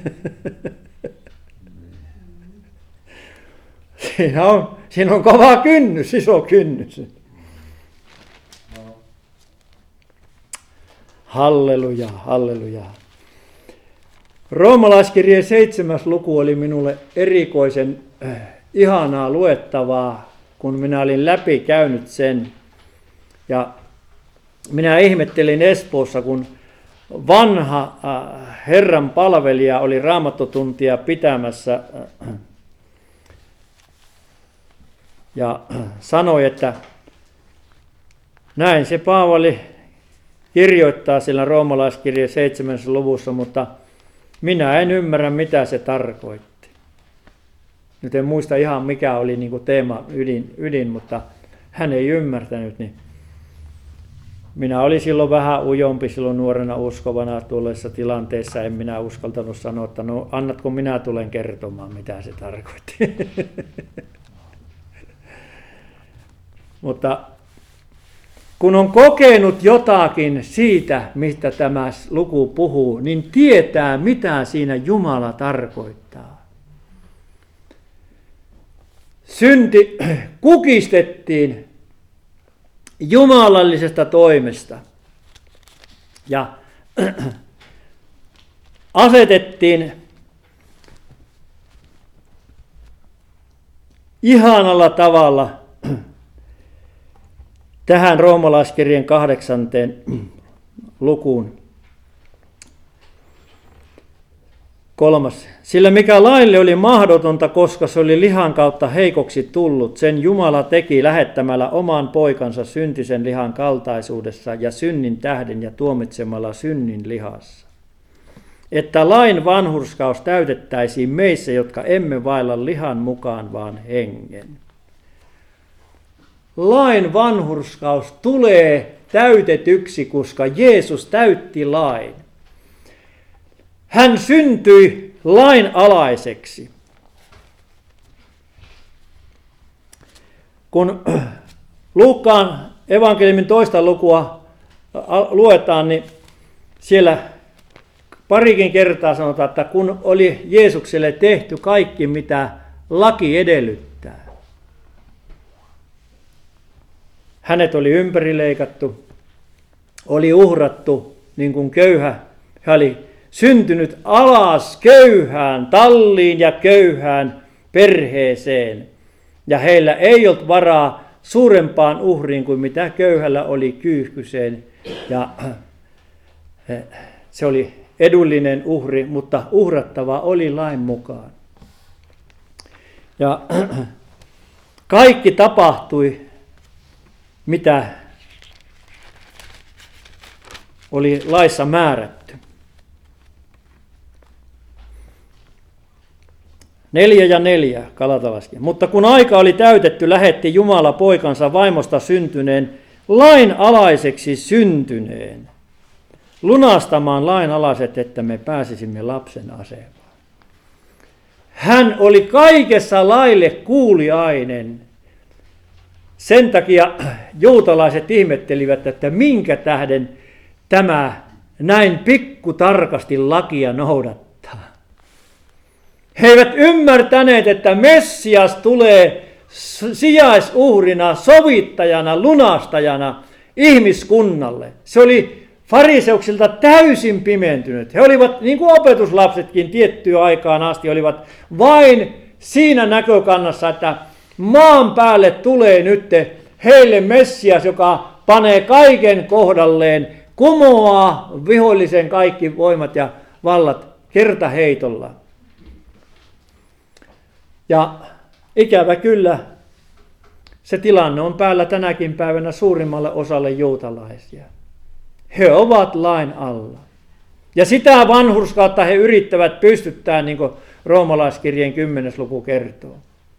Siinä on, siinä on kova kynnys, iso kynnys. Halleluja, halleluja. Roomalaiskirjeen seitsemäs luku oli minulle erikoisen äh, ihanaa luettavaa, kun minä olin läpi käynyt sen. Ja minä ihmettelin Espoossa, kun vanha äh, Herran palvelija oli raamattotuntia pitämässä äh, ja äh, sanoi, että näin se Paavali kirjoittaa sillä roomalaiskirjeen seitsemännessä luvussa, mutta minä en ymmärrä, mitä se tarkoitti. Nyt en muista ihan, mikä oli niin kuin teema ydin, ydin, mutta hän ei ymmärtänyt. Niin minä olin silloin vähän ujompi silloin nuorena uskovana tuollaisessa tilanteessa. En minä uskaltanut sanoa, että no annatko minä tulen kertomaan, mitä se tarkoitti. Mutta kun on kokenut jotakin siitä, mistä tämä luku puhuu, niin tietää, mitä siinä Jumala tarkoittaa. Synti kukistettiin jumalallisesta toimesta ja asetettiin ihanalla tavalla tähän roomalaiskirjeen kahdeksanteen lukuun. Kolmas. Sillä mikä laille oli mahdotonta, koska se oli lihan kautta heikoksi tullut, sen Jumala teki lähettämällä oman poikansa syntisen lihan kaltaisuudessa ja synnin tähden ja tuomitsemalla synnin lihassa. Että lain vanhurskaus täytettäisiin meissä, jotka emme vailla lihan mukaan, vaan hengen. Lain vanhurskaus tulee täytetyksi, koska Jeesus täytti lain. Hän syntyi lain alaiseksi. Kun Luukkaan evankeliumin toista lukua luetaan, niin siellä parikin kertaa sanotaan, että kun oli Jeesukselle tehty kaikki, mitä laki edellyttää. Hänet oli ympärileikattu, oli uhrattu niin kuin köyhä. Hän oli syntynyt alas köyhään talliin ja köyhään perheeseen. Ja heillä ei ollut varaa suurempaan uhriin kuin mitä köyhällä oli kyyhkyseen. Ja se oli edullinen uhri, mutta uhrattava oli lain mukaan. Ja kaikki tapahtui, mitä oli laissa määrätty. Neljä ja neljä Kalatalaiskin. Mutta kun aika oli täytetty, lähetti Jumala poikansa vaimosta syntyneen, lain alaiseksi syntyneen, lunastamaan lain alaiset, että me pääsisimme lapsen asemaan. Hän oli kaikessa laille kuuliainen. Sen takia juutalaiset ihmettelivät, että minkä tähden tämä näin pikkutarkasti lakia noudattaa. He eivät ymmärtäneet, että Messias tulee sijaisuhrina, sovittajana, lunastajana ihmiskunnalle. Se oli fariseuksilta täysin pimentynyt. He olivat, niin kuin opetuslapsetkin tiettyyn aikaan asti, olivat vain siinä näkökannassa, että maan päälle tulee nyt heille Messias, joka panee kaiken kohdalleen, kumoaa vihollisen kaikki voimat ja vallat kertaheitolla. Ja ikävä kyllä, se tilanne on päällä tänäkin päivänä suurimmalle osalle juutalaisia. He ovat lain alla. Ja sitä vanhurskautta he yrittävät pystyttää, niin kuin roomalaiskirjeen kymmenes luku kertoo.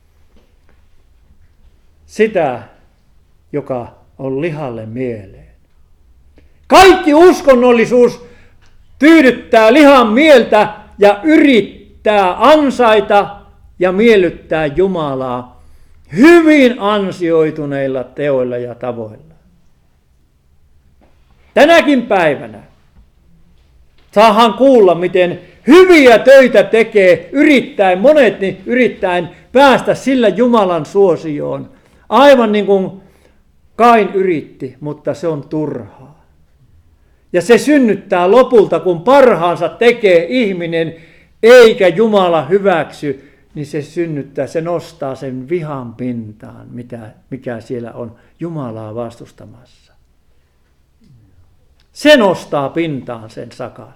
Sitä, joka on lihalle mieleen. Kaikki uskonnollisuus tyydyttää lihan mieltä ja yrittää ansaita ja miellyttää Jumalaa hyvin ansioituneilla teoilla ja tavoilla. Tänäkin päivänä saahan kuulla, miten hyviä töitä tekee yrittäen, monet niin yrittäen päästä sillä Jumalan suosioon. Aivan niin kuin Kain yritti, mutta se on turhaa. Ja se synnyttää lopulta, kun parhaansa tekee ihminen, eikä Jumala hyväksy, niin se synnyttää, se nostaa sen vihan pintaan, mitä, mikä siellä on Jumalaa vastustamassa. Se nostaa pintaan sen sakan.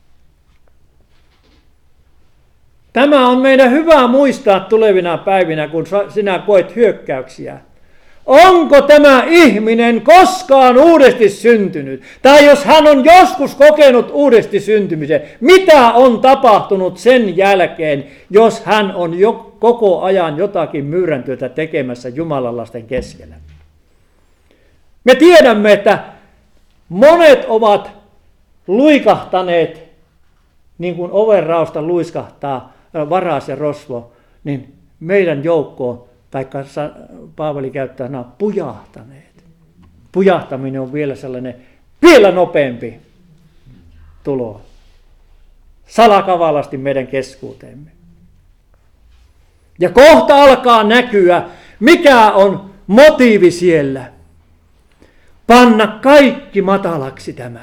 Tämä on meidän hyvä muistaa tulevina päivinä, kun sinä koet hyökkäyksiä. Onko tämä ihminen koskaan uudesti syntynyt? Tai jos hän on joskus kokenut uudesti syntymisen, mitä on tapahtunut sen jälkeen, jos hän on jo koko ajan jotakin myyräntyötä tekemässä Jumalan lasten keskellä? Me tiedämme, että monet ovat luikahtaneet, niin kuin ovenraosta luiskahtaa varas ja rosvo, niin meidän joukkoon, taikka Paavali käyttää sanaa pujahtaneet. Pujahtaminen on vielä sellainen, vielä nopeampi tulo. Salakavalasti meidän keskuuteemme. Ja kohta alkaa näkyä, mikä on motiivi siellä. Panna kaikki matalaksi tämä.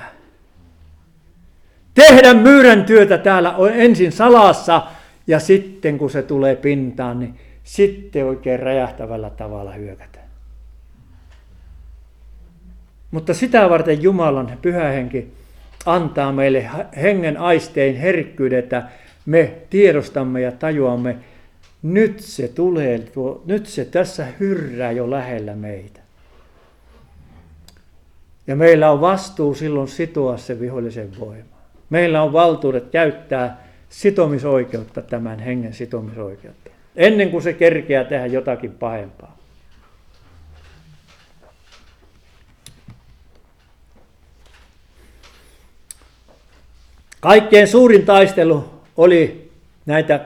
Tehdä myyrän työtä täällä ensin salassa ja sitten kun se tulee pintaan, niin sitten oikein räjähtävällä tavalla hyökätä. Mutta sitä varten Jumalan pyhä henki antaa meille hengen aistein herkkyyden, että me tiedostamme ja tajuamme, nyt se tulee, tuo, nyt se tässä hyrrää jo lähellä meitä. Ja meillä on vastuu silloin sitoa se vihollisen voima. Meillä on valtuudet käyttää sitomisoikeutta, tämän hengen sitomisoikeutta, ennen kuin se kerkeää tehdä jotakin pahempaa. Kaikkein suurin taistelu oli näitä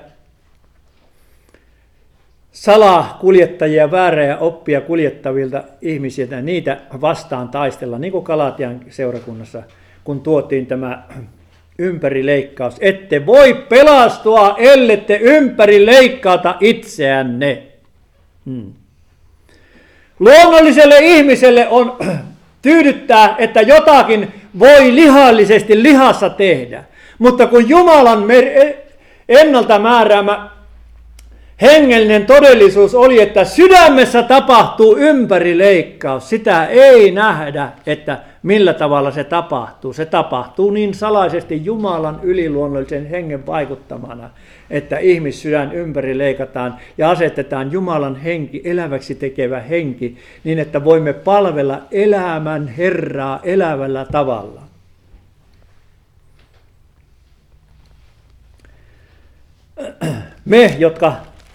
salakuljettajia, väärää oppia kuljettavilta ihmisiltä, niitä vastaan taistella, niin kuin Galatian seurakunnassa, kun tuotiin tämä ympärileikkaus. Ette voi pelastua, ellette ympärileikkaata itseänne. Hmm. Luonnolliselle ihmiselle on tyydyttää, että jotakin voi lihallisesti lihassa tehdä. Mutta kun Jumalan ennalta määräämä hengellinen todellisuus oli, että sydämessä tapahtuu ympärileikkaus, sitä ei nähdä, että millä tavalla se tapahtuu. Se tapahtuu niin salaisesti Jumalan yliluonnollisen hengen vaikuttamana, että ihmissydän ympäri leikataan ja asetetaan Jumalan henki, eläväksi tekevä henki, niin että voimme palvella elämän Herraa elävällä tavalla. Me, jotka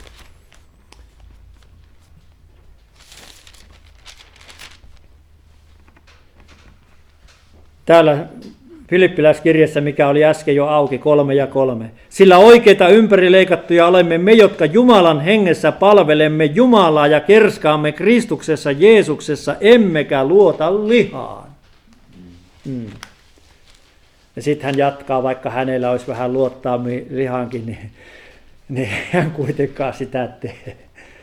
täällä Filippiläiskirjassa, mikä oli äsken jo auki, kolme ja kolme. Sillä oikeita ympärileikattuja olemme me, jotka Jumalan hengessä palvelemme Jumalaa ja kerskaamme Kristuksessa Jeesuksessa, emmekä luota lihaan. Hmm. Ja sitten hän jatkaa, vaikka hänellä olisi vähän luottaa lihaankin, niin niin hän kuitenkaan sitä tee.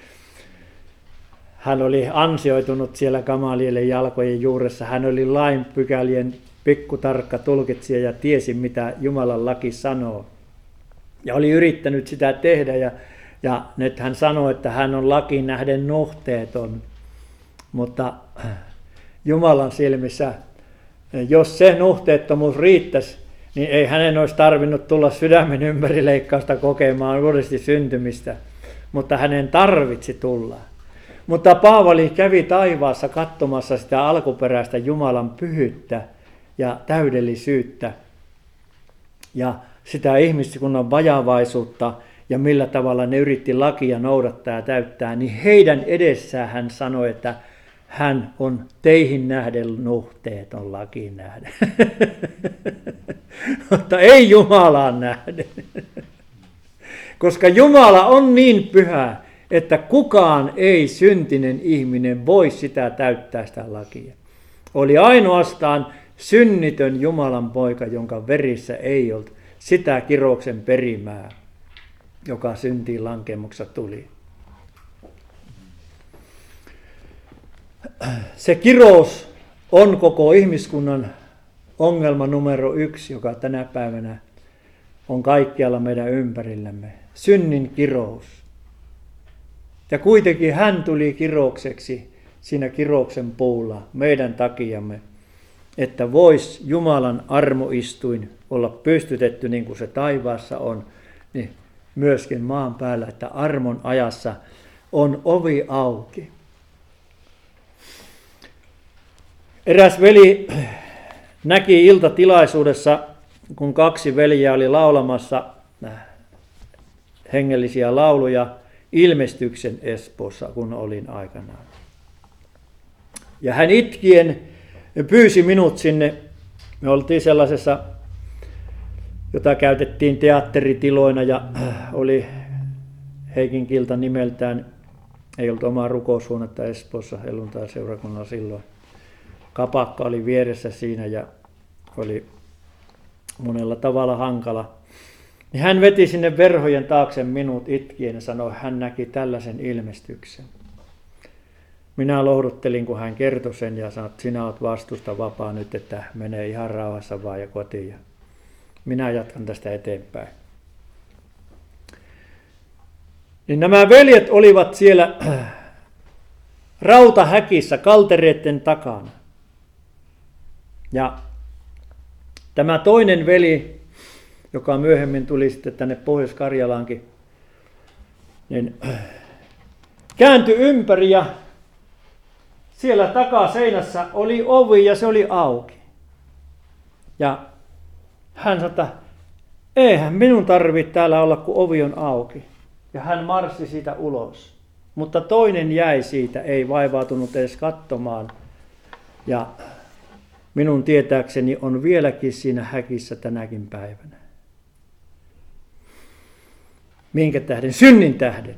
Hän oli ansioitunut siellä Gamalielin jalkojen juuressa. Hän oli lainpykälien pikkutarkka tulkitsija ja tiesi, mitä Jumalan laki sanoo. Ja oli yrittänyt sitä tehdä ja, ja nyt hän sanoi, että hän on lakiin nähden nuhteeton. Mutta Jumalan silmissä, jos se nuhteettomuus riittäisi, niin ei hänen olisi tarvinnut tulla sydämen ympärileikkausta kokemaan uudesti syntymistä. Mutta hänen tarvitsi tulla. Mutta Paavali kävi taivaassa katsomassa sitä alkuperäistä Jumalan pyhyyttä ja täydellisyyttä ja sitä ihmiskunnan vajavaisuutta ja millä tavalla ne yritti lakia noudattaa ja täyttää, niin heidän edessään hän sanoi, että hän on teihin nähden nuhteeton lakiin nähden. Mutta ei Jumalaan nähden. Koska Jumala on niin pyhä, että kukaan ei syntinen ihminen voi sitä täyttää sitä lakia. Oli ainoastaan synnitön Jumalan poika, jonka verissä ei ollut sitä kirouksen perimää, joka syntiin lankemuksessa tuli. Se kirous on koko ihmiskunnan ongelma numero yksi, joka tänä päivänä on kaikkialla meidän ympärillämme. Synnin kirous. Ja kuitenkin hän tuli kiroukseksi siinä kirouksen puulla meidän takiamme, että voisi Jumalan armoistuin olla pystytetty niin kuin se taivaassa on, niin myöskin maan päällä, että armon ajassa on ovi auki. Eräs veli näki iltatilaisuudessa, kun kaksi veljeä oli laulamassa hengellisiä lauluja ilmestyksen Espoossa, kun olin aikanaan. Ja hän itkien pyysi minut sinne. Me oltiin sellaisessa, jota käytettiin teatteritiloina ja oli Heikin Kilta nimeltään. Ei ollut omaa rukoushuonetta Espoossa helluntai-seurakunnalla silloin. Kapakka oli vieressä siinä ja oli monella tavalla hankala. Hän veti sinne verhojen taakse minut itkien ja sanoi, että hän näki tällaisen ilmestyksen. Minä lohduttelin, kun hän kertoi sen ja sanoi, että sinä olet vastuusta vapaa nyt, että menee ihan rauhassa vaan ja kotiin. Ja minä jatkan tästä eteenpäin. Niin nämä veljet olivat siellä rautahäkissä kaltereiden takana. Ja tämä toinen veli, joka myöhemmin tuli sitten tänne Pohjois-Karjalaankin, niin kääntyi ympäri ja siellä takaseinässä oli ovi ja se oli auki. Ja hän sanoi, että eihän minun tarvitse täällä olla, kun ovi on auki. Ja hän marssi siitä ulos. Mutta toinen jäi siitä, ei vaivautunut edes katsomaan. Ja minun tietääkseni on vieläkin siinä häkissä tänäkin päivänä. Minkä tähden? Synnin tähden.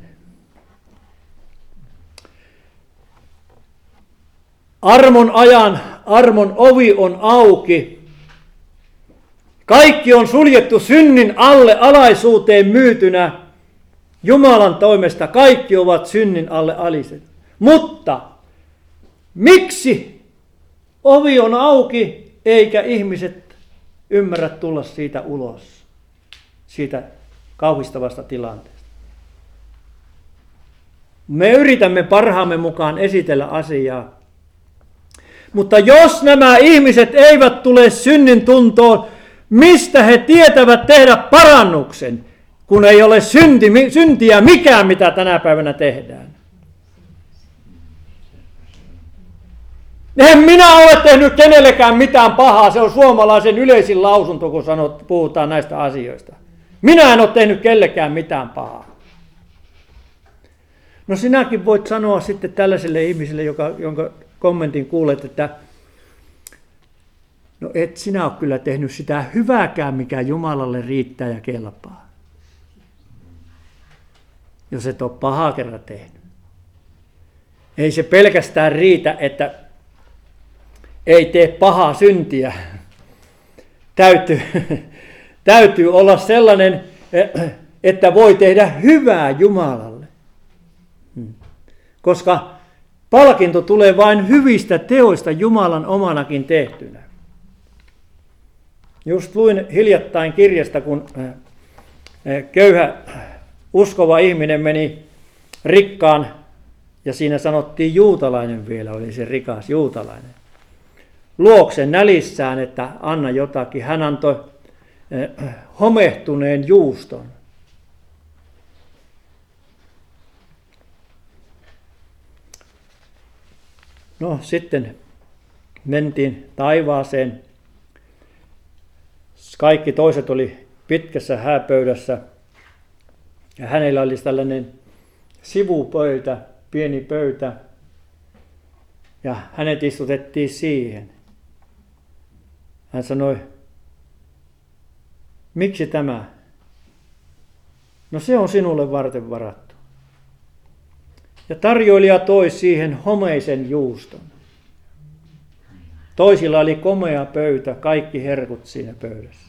Armon ajan, armon ovi on auki. Kaikki on suljettu synnin alle, alaisuuteen myytynä. Jumalan toimesta kaikki ovat synnin alle aliset. Mutta miksi ovi on auki, eikä ihmiset ymmärrä tulla siitä ulos, siitä kauhistavasta tilanteesta? Me yritämme parhaamme mukaan esitellä asiaa. Mutta jos nämä ihmiset eivät tule synnin tuntoon, mistä he tietävät tehdä parannuksen, kun ei ole synti, syntiä mikään, mitä tänä päivänä tehdään? En minä ole tehnyt kenellekään mitään pahaa, se on suomalaisen yleisin lausunto, kun sanot, puhutaan näistä asioista. Minä en ole tehnyt kellekään mitään pahaa. No sinäkin voit sanoa sitten tällaiselle ihmiselle, joka, jonka kommentin kuulet, että no et sinä ole kyllä tehnyt sitä hyvääkään, mikä Jumalalle riittää ja kelpaa. Jos et ole pahaa kerran tehnyt. Ei se pelkästään riitä, että ei tee pahaa syntiä. Täytyy, täytyy olla sellainen että voi tehdä hyvää Jumalalle. Koska palkinto tulee vain hyvistä teoista Jumalan omanakin tehtynä. Just luin hiljattain kirjasta, kun köyhä uskova ihminen meni rikkaan, ja siinä sanottiin juutalainen vielä, oli se rikas juutalainen, luokse nälissään, että anna jotakin. Hän antoi homehtuneen juuston. No sitten mentiin taivaaseen. Kaikki toiset oli pitkässä hääpöydässä ja hänellä oli tällainen sivupöytä, pieni pöytä ja hänet istutettiin siihen. Hän sanoi, miksi tämä? No se on sinulle varten varattu. Ja tarjoilija toi siihen homeisen juuston. Toisilla oli komea pöytä, kaikki herkut siinä pöydässä.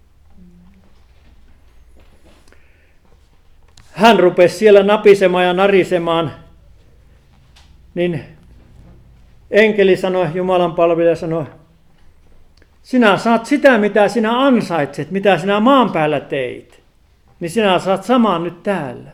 Hän rupesi siellä napisemaan ja narisemaan, niin enkeli sanoi, Jumalan palvelija sanoi, sinä saat sitä, mitä sinä ansaitset, mitä sinä maan päällä teit, niin sinä saat saman nyt täällä.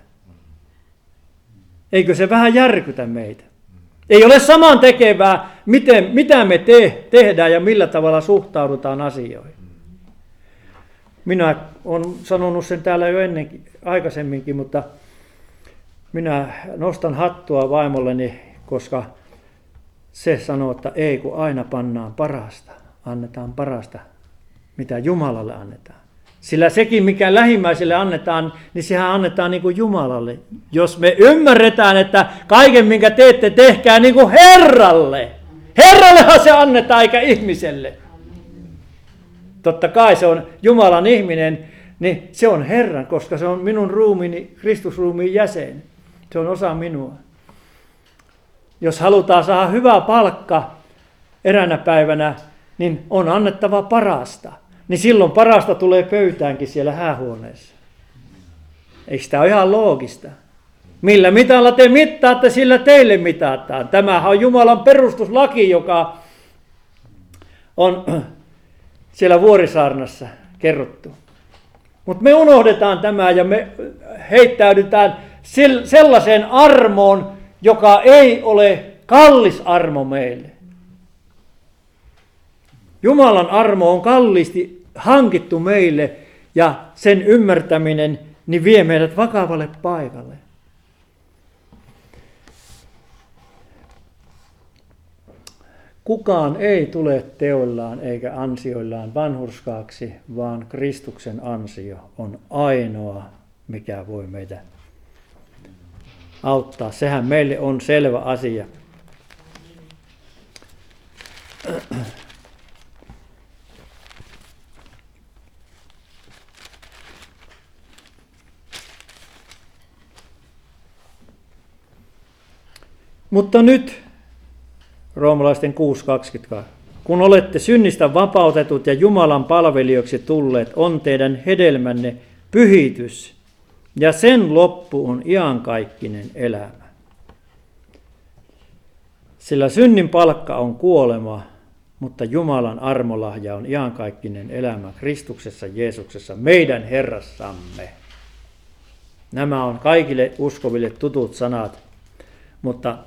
Eikö se vähän järkytä meitä? Ei ole saman tekevää, miten, mitä me te, tehdään ja millä tavalla suhtaudutaan asioihin. Minä olen sanonut sen täällä jo ennenkin, aikaisemminkin, mutta minä nostan hattua vaimolleni, koska se sanoo, että ei kun aina pannaan parasta, annetaan parasta, mitä Jumalalle annetaan. Sillä sekin, mikä lähimmäiselle annetaan, niin sehän annetaan niin kuin Jumalalle. Jos me ymmärretään, että kaiken, minkä teette, tehkää niin kuin Herralle. Herrallehan se annetaan, eikä ihmiselle. Totta kai se on Jumalan ihminen, niin se on Herran, koska se on minun ruumiini, Kristusruumiin jäsen. Se on osa minua. Jos halutaan saada hyvä palkka eräänä päivänä, niin on annettava parasta. Niin silloin parasta tulee pöytäänkin siellä häähuoneessa. Eikö tämä ole ihan loogista? Millä mitalla te mittaatte, sillä teille mitataan. Tämähän on Jumalan perustuslaki, joka on siellä Vuorisaarnassa kerrottu. Mutta me unohdetaan tämä ja me heittäydytään sellaiseen armoon, joka ei ole kallis armo meille. Jumalan armo on kalliisti hankittu meille ja sen ymmärtäminen niin vie meidät vakavalle paikalle. Kukaan ei tule teoillaan eikä ansioillaan vanhurskaaksi, vaan Kristuksen ansio on ainoa, mikä voi meitä auttaa. Sehän meille on selvä asia. Mutta nyt, roomalaisten kuusi kaksikymmentä, kun olette synnistä vapautetut ja Jumalan palvelijoiksi tulleet, on teidän hedelmänne pyhitys, ja sen loppu on iankaikkinen elämä. Sillä synnin palkka on kuolema, mutta Jumalan armolahja on iankaikkinen elämä Kristuksessa Jeesuksessa, meidän Herrassamme. Nämä on kaikille uskoville tutut sanat, mutta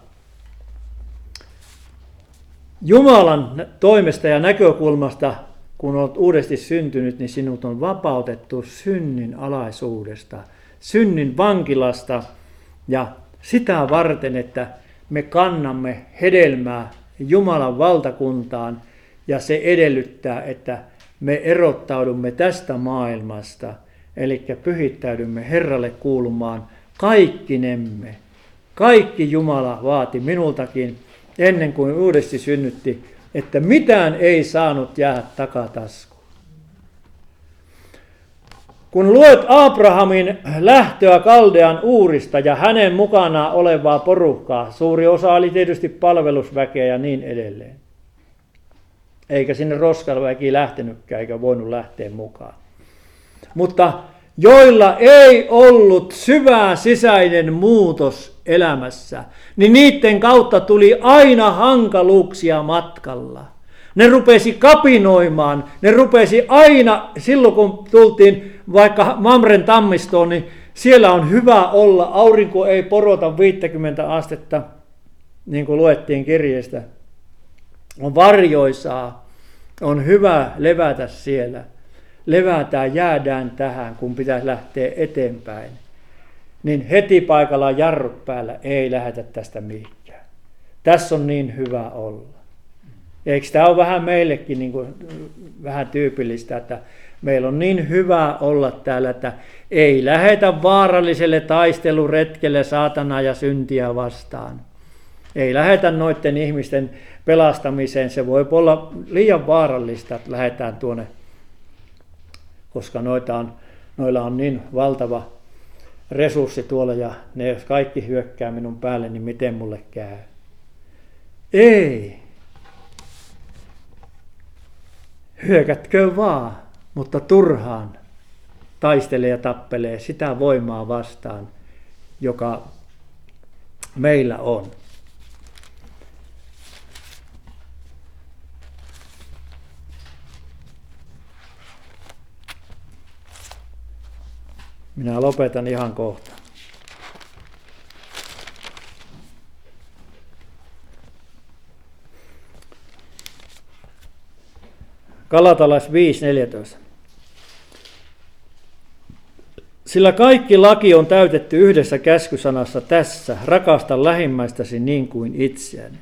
Jumalan toimesta ja näkökulmasta, kun olet uudesti syntynyt, niin sinut on vapautettu synnin alaisuudesta, synnin vankilasta ja sitä varten, että me kannamme hedelmää Jumalan valtakuntaan ja se edellyttää, että me erottaudumme tästä maailmasta, eli pyhittäydymme Herralle kuulumaan kaikkinemme. Kaikki Jumala vaati minultakin ennen kuin uudesti synnytti, että mitään ei saanut jäädä takataskuun. Kun luet Abrahamin lähtöä Kaldean Uurista ja hänen mukanaan olevaa porukkaa, suuri osa oli tietysti palvelusväkeä ja niin edelleen. Eikä sinne roskaväki lähtenytkään eikä voinut lähteä mukaan. Mutta joilla ei ollut syvä sisäinen muutos elämässä, niin niiden kautta tuli aina hankaluuksia matkalla. Ne rupesi kapinoimaan, ne rupesi aina, silloin kun tultiin vaikka Mamren tammistoon, niin siellä on hyvä olla, aurinko ei porota viisikymmentä astetta, niin kuin luettiin kirjeestä. On varjoisaa, on hyvä levätä siellä. Levätään, jäädään tähän, kun pitäisi lähteä eteenpäin. Niin heti paikalla jarrut päällä, ei lähdetä tästä mihinkään. Tässä on niin hyvä olla. Eikö tämä ole vähän meillekin niin kuin, vähän tyypillistä, että meillä on niin hyvä olla täällä, että ei lähetä vaaralliselle taisteluretkelle saatanaa ja syntiä vastaan. Ei lähetä noiden ihmisten pelastamiseen. Se voi olla liian vaarallista, että lähdetään tuonne, koska noita on, noilla on niin valtava resurssi tuolla ja ne jos kaikki hyökkää minun päälle, niin miten mulle käy? Ei. Hyökätkö vaan, mutta turhaan taistelee ja tappelee sitä voimaa vastaan, joka meillä on. Minä lopetan ihan kohta. Galatalais viisi neljätoista. Sillä kaikki laki on täytetty yhdessä käskysanassa tässä, rakasta lähimmäistäsi niin kuin itseäni.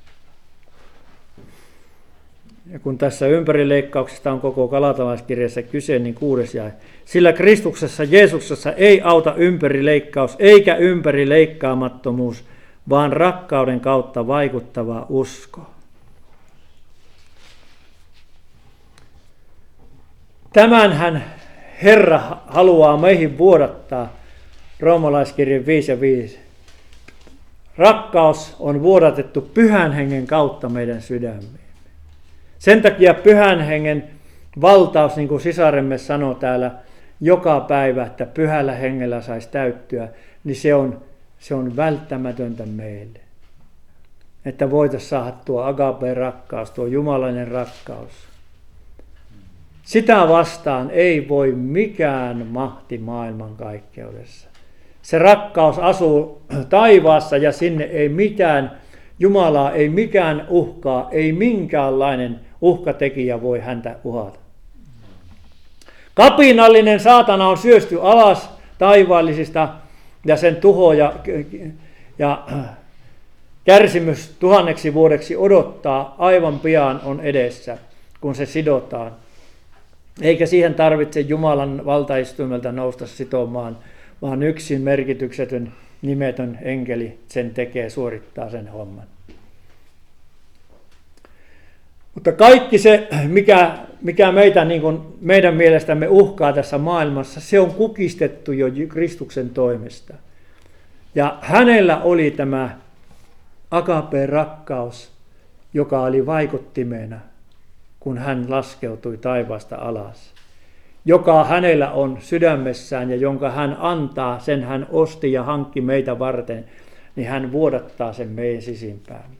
Ja kun tässä ympärileikkauksesta on koko galatalaiskirjassa kyse, niin kuudes jae. Sillä Kristuksessa, Jeesuksessa ei auta ympärileikkaus eikä ympärileikkaamattomuus, vaan rakkauden kautta vaikuttava usko. Tämänhän Herra haluaa meihin vuodattaa, roomalaiskirjan viisi ja viisi. Rakkaus on vuodatettu Pyhän Hengen kautta meidän sydämiin. Sen takia Pyhän Hengen valtaus, niin kuin sisaremme sanoi täällä joka päivä, että Pyhällä Hengellä saisi täyttyä, niin se on, se on välttämätöntä meille. Että voitaisiin saada tuo agape-rakkaus, tuo jumalainen rakkaus. Sitä vastaan ei voi mikään mahti maailmankaikkeudessa. Se rakkaus asuu taivaassa ja sinne ei mitään, Jumalaa ei mikään uhkaa, ei minkäänlainen uhkatekijä voi häntä uhata. Kapinallinen saatana on syösty alas taivaallisista ja sen tuho ja, ja kärsimys tuhanneksi vuodeksi odottaa aivan pian on edessä, kun se sidotaan. Eikä siihen tarvitse Jumalan valtaistuimelta nousta sitomaan, vaan yksin merkityksetön nimetön enkeli sen tekee, suorittaa sen homman. Mutta kaikki se, mikä, mikä meitä, niin kuin meidän mielestämme uhkaa tässä maailmassa, se on kukistettu jo Kristuksen toimesta. Ja hänellä oli tämä agape-rakkaus, joka oli vaikuttimena, kun hän laskeutui taivaasta alas. Joka hänellä on sydämessään ja jonka hän antaa, sen hän osti ja hankki meitä varten, niin hän vuodattaa sen meidän sisimpäämme.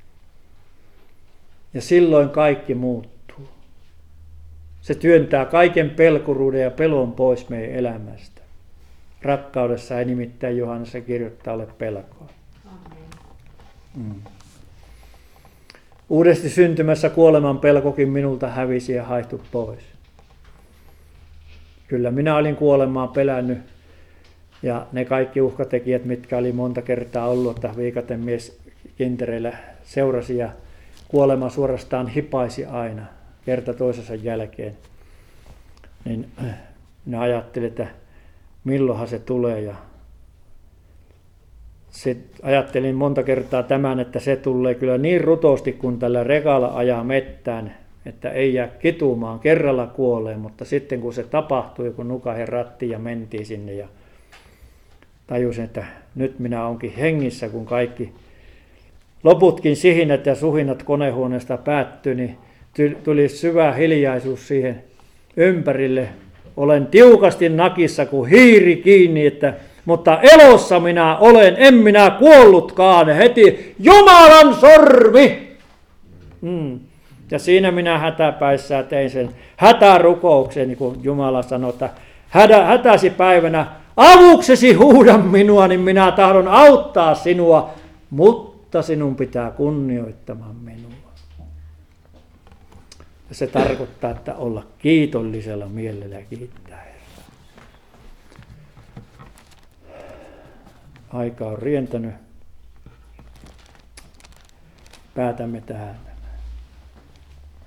Ja silloin kaikki muuttuu. Se työntää kaiken pelkuruuden ja pelon pois meidän elämästä. Rakkaudessa ei nimittäin Johannes kirjoittaa ole pelkoa. Mm. Uudesti syntymässä kuoleman pelkokin minulta hävisi ja haihtui pois. Kyllä minä olin kuolemaa pelännyt ja ne kaikki uhkatekijät, mitkä oli monta kertaa ollut, että viikaten mies kintereillä seurasi ja kuolema suorastaan hipaisi aina kerta toisensa jälkeen. Niin minä ajattelin, että milloinhan se tulee ja sitten ajattelin monta kertaa tämän, että se tulee kyllä niin rutosti, kun tällä rekalla ajaa mettään, että ei jää kitumaan, kerralla kuolee, mutta sitten kun se tapahtui, kun nukahin rattiin ja mentiin sinne ja tajusin, että nyt minä onkin hengissä, kun kaikki loputkin sihinät ja suhinat konehuoneesta päättyi, niin tuli syvä hiljaisuus siihen ympärille olen tiukasti nakissa kuin hiiri kiinni, että mutta elossa minä olen, en minä kuollutkaan, heti Jumalan sormi. Mm. Ja siinä minä hätäpäissä tein sen hätärukouksen, niin kuin Jumala sanoi, että hätä, hätäsi päivänä avuksesi huudan minua, niin minä tahdon auttaa sinua, mutta sinun pitää kunnioittamaan minua. Ja se tarkoittaa, että olla kiitollisella mielellä kiittää Herraa. Aika on rientänyt. Päätämme tähän.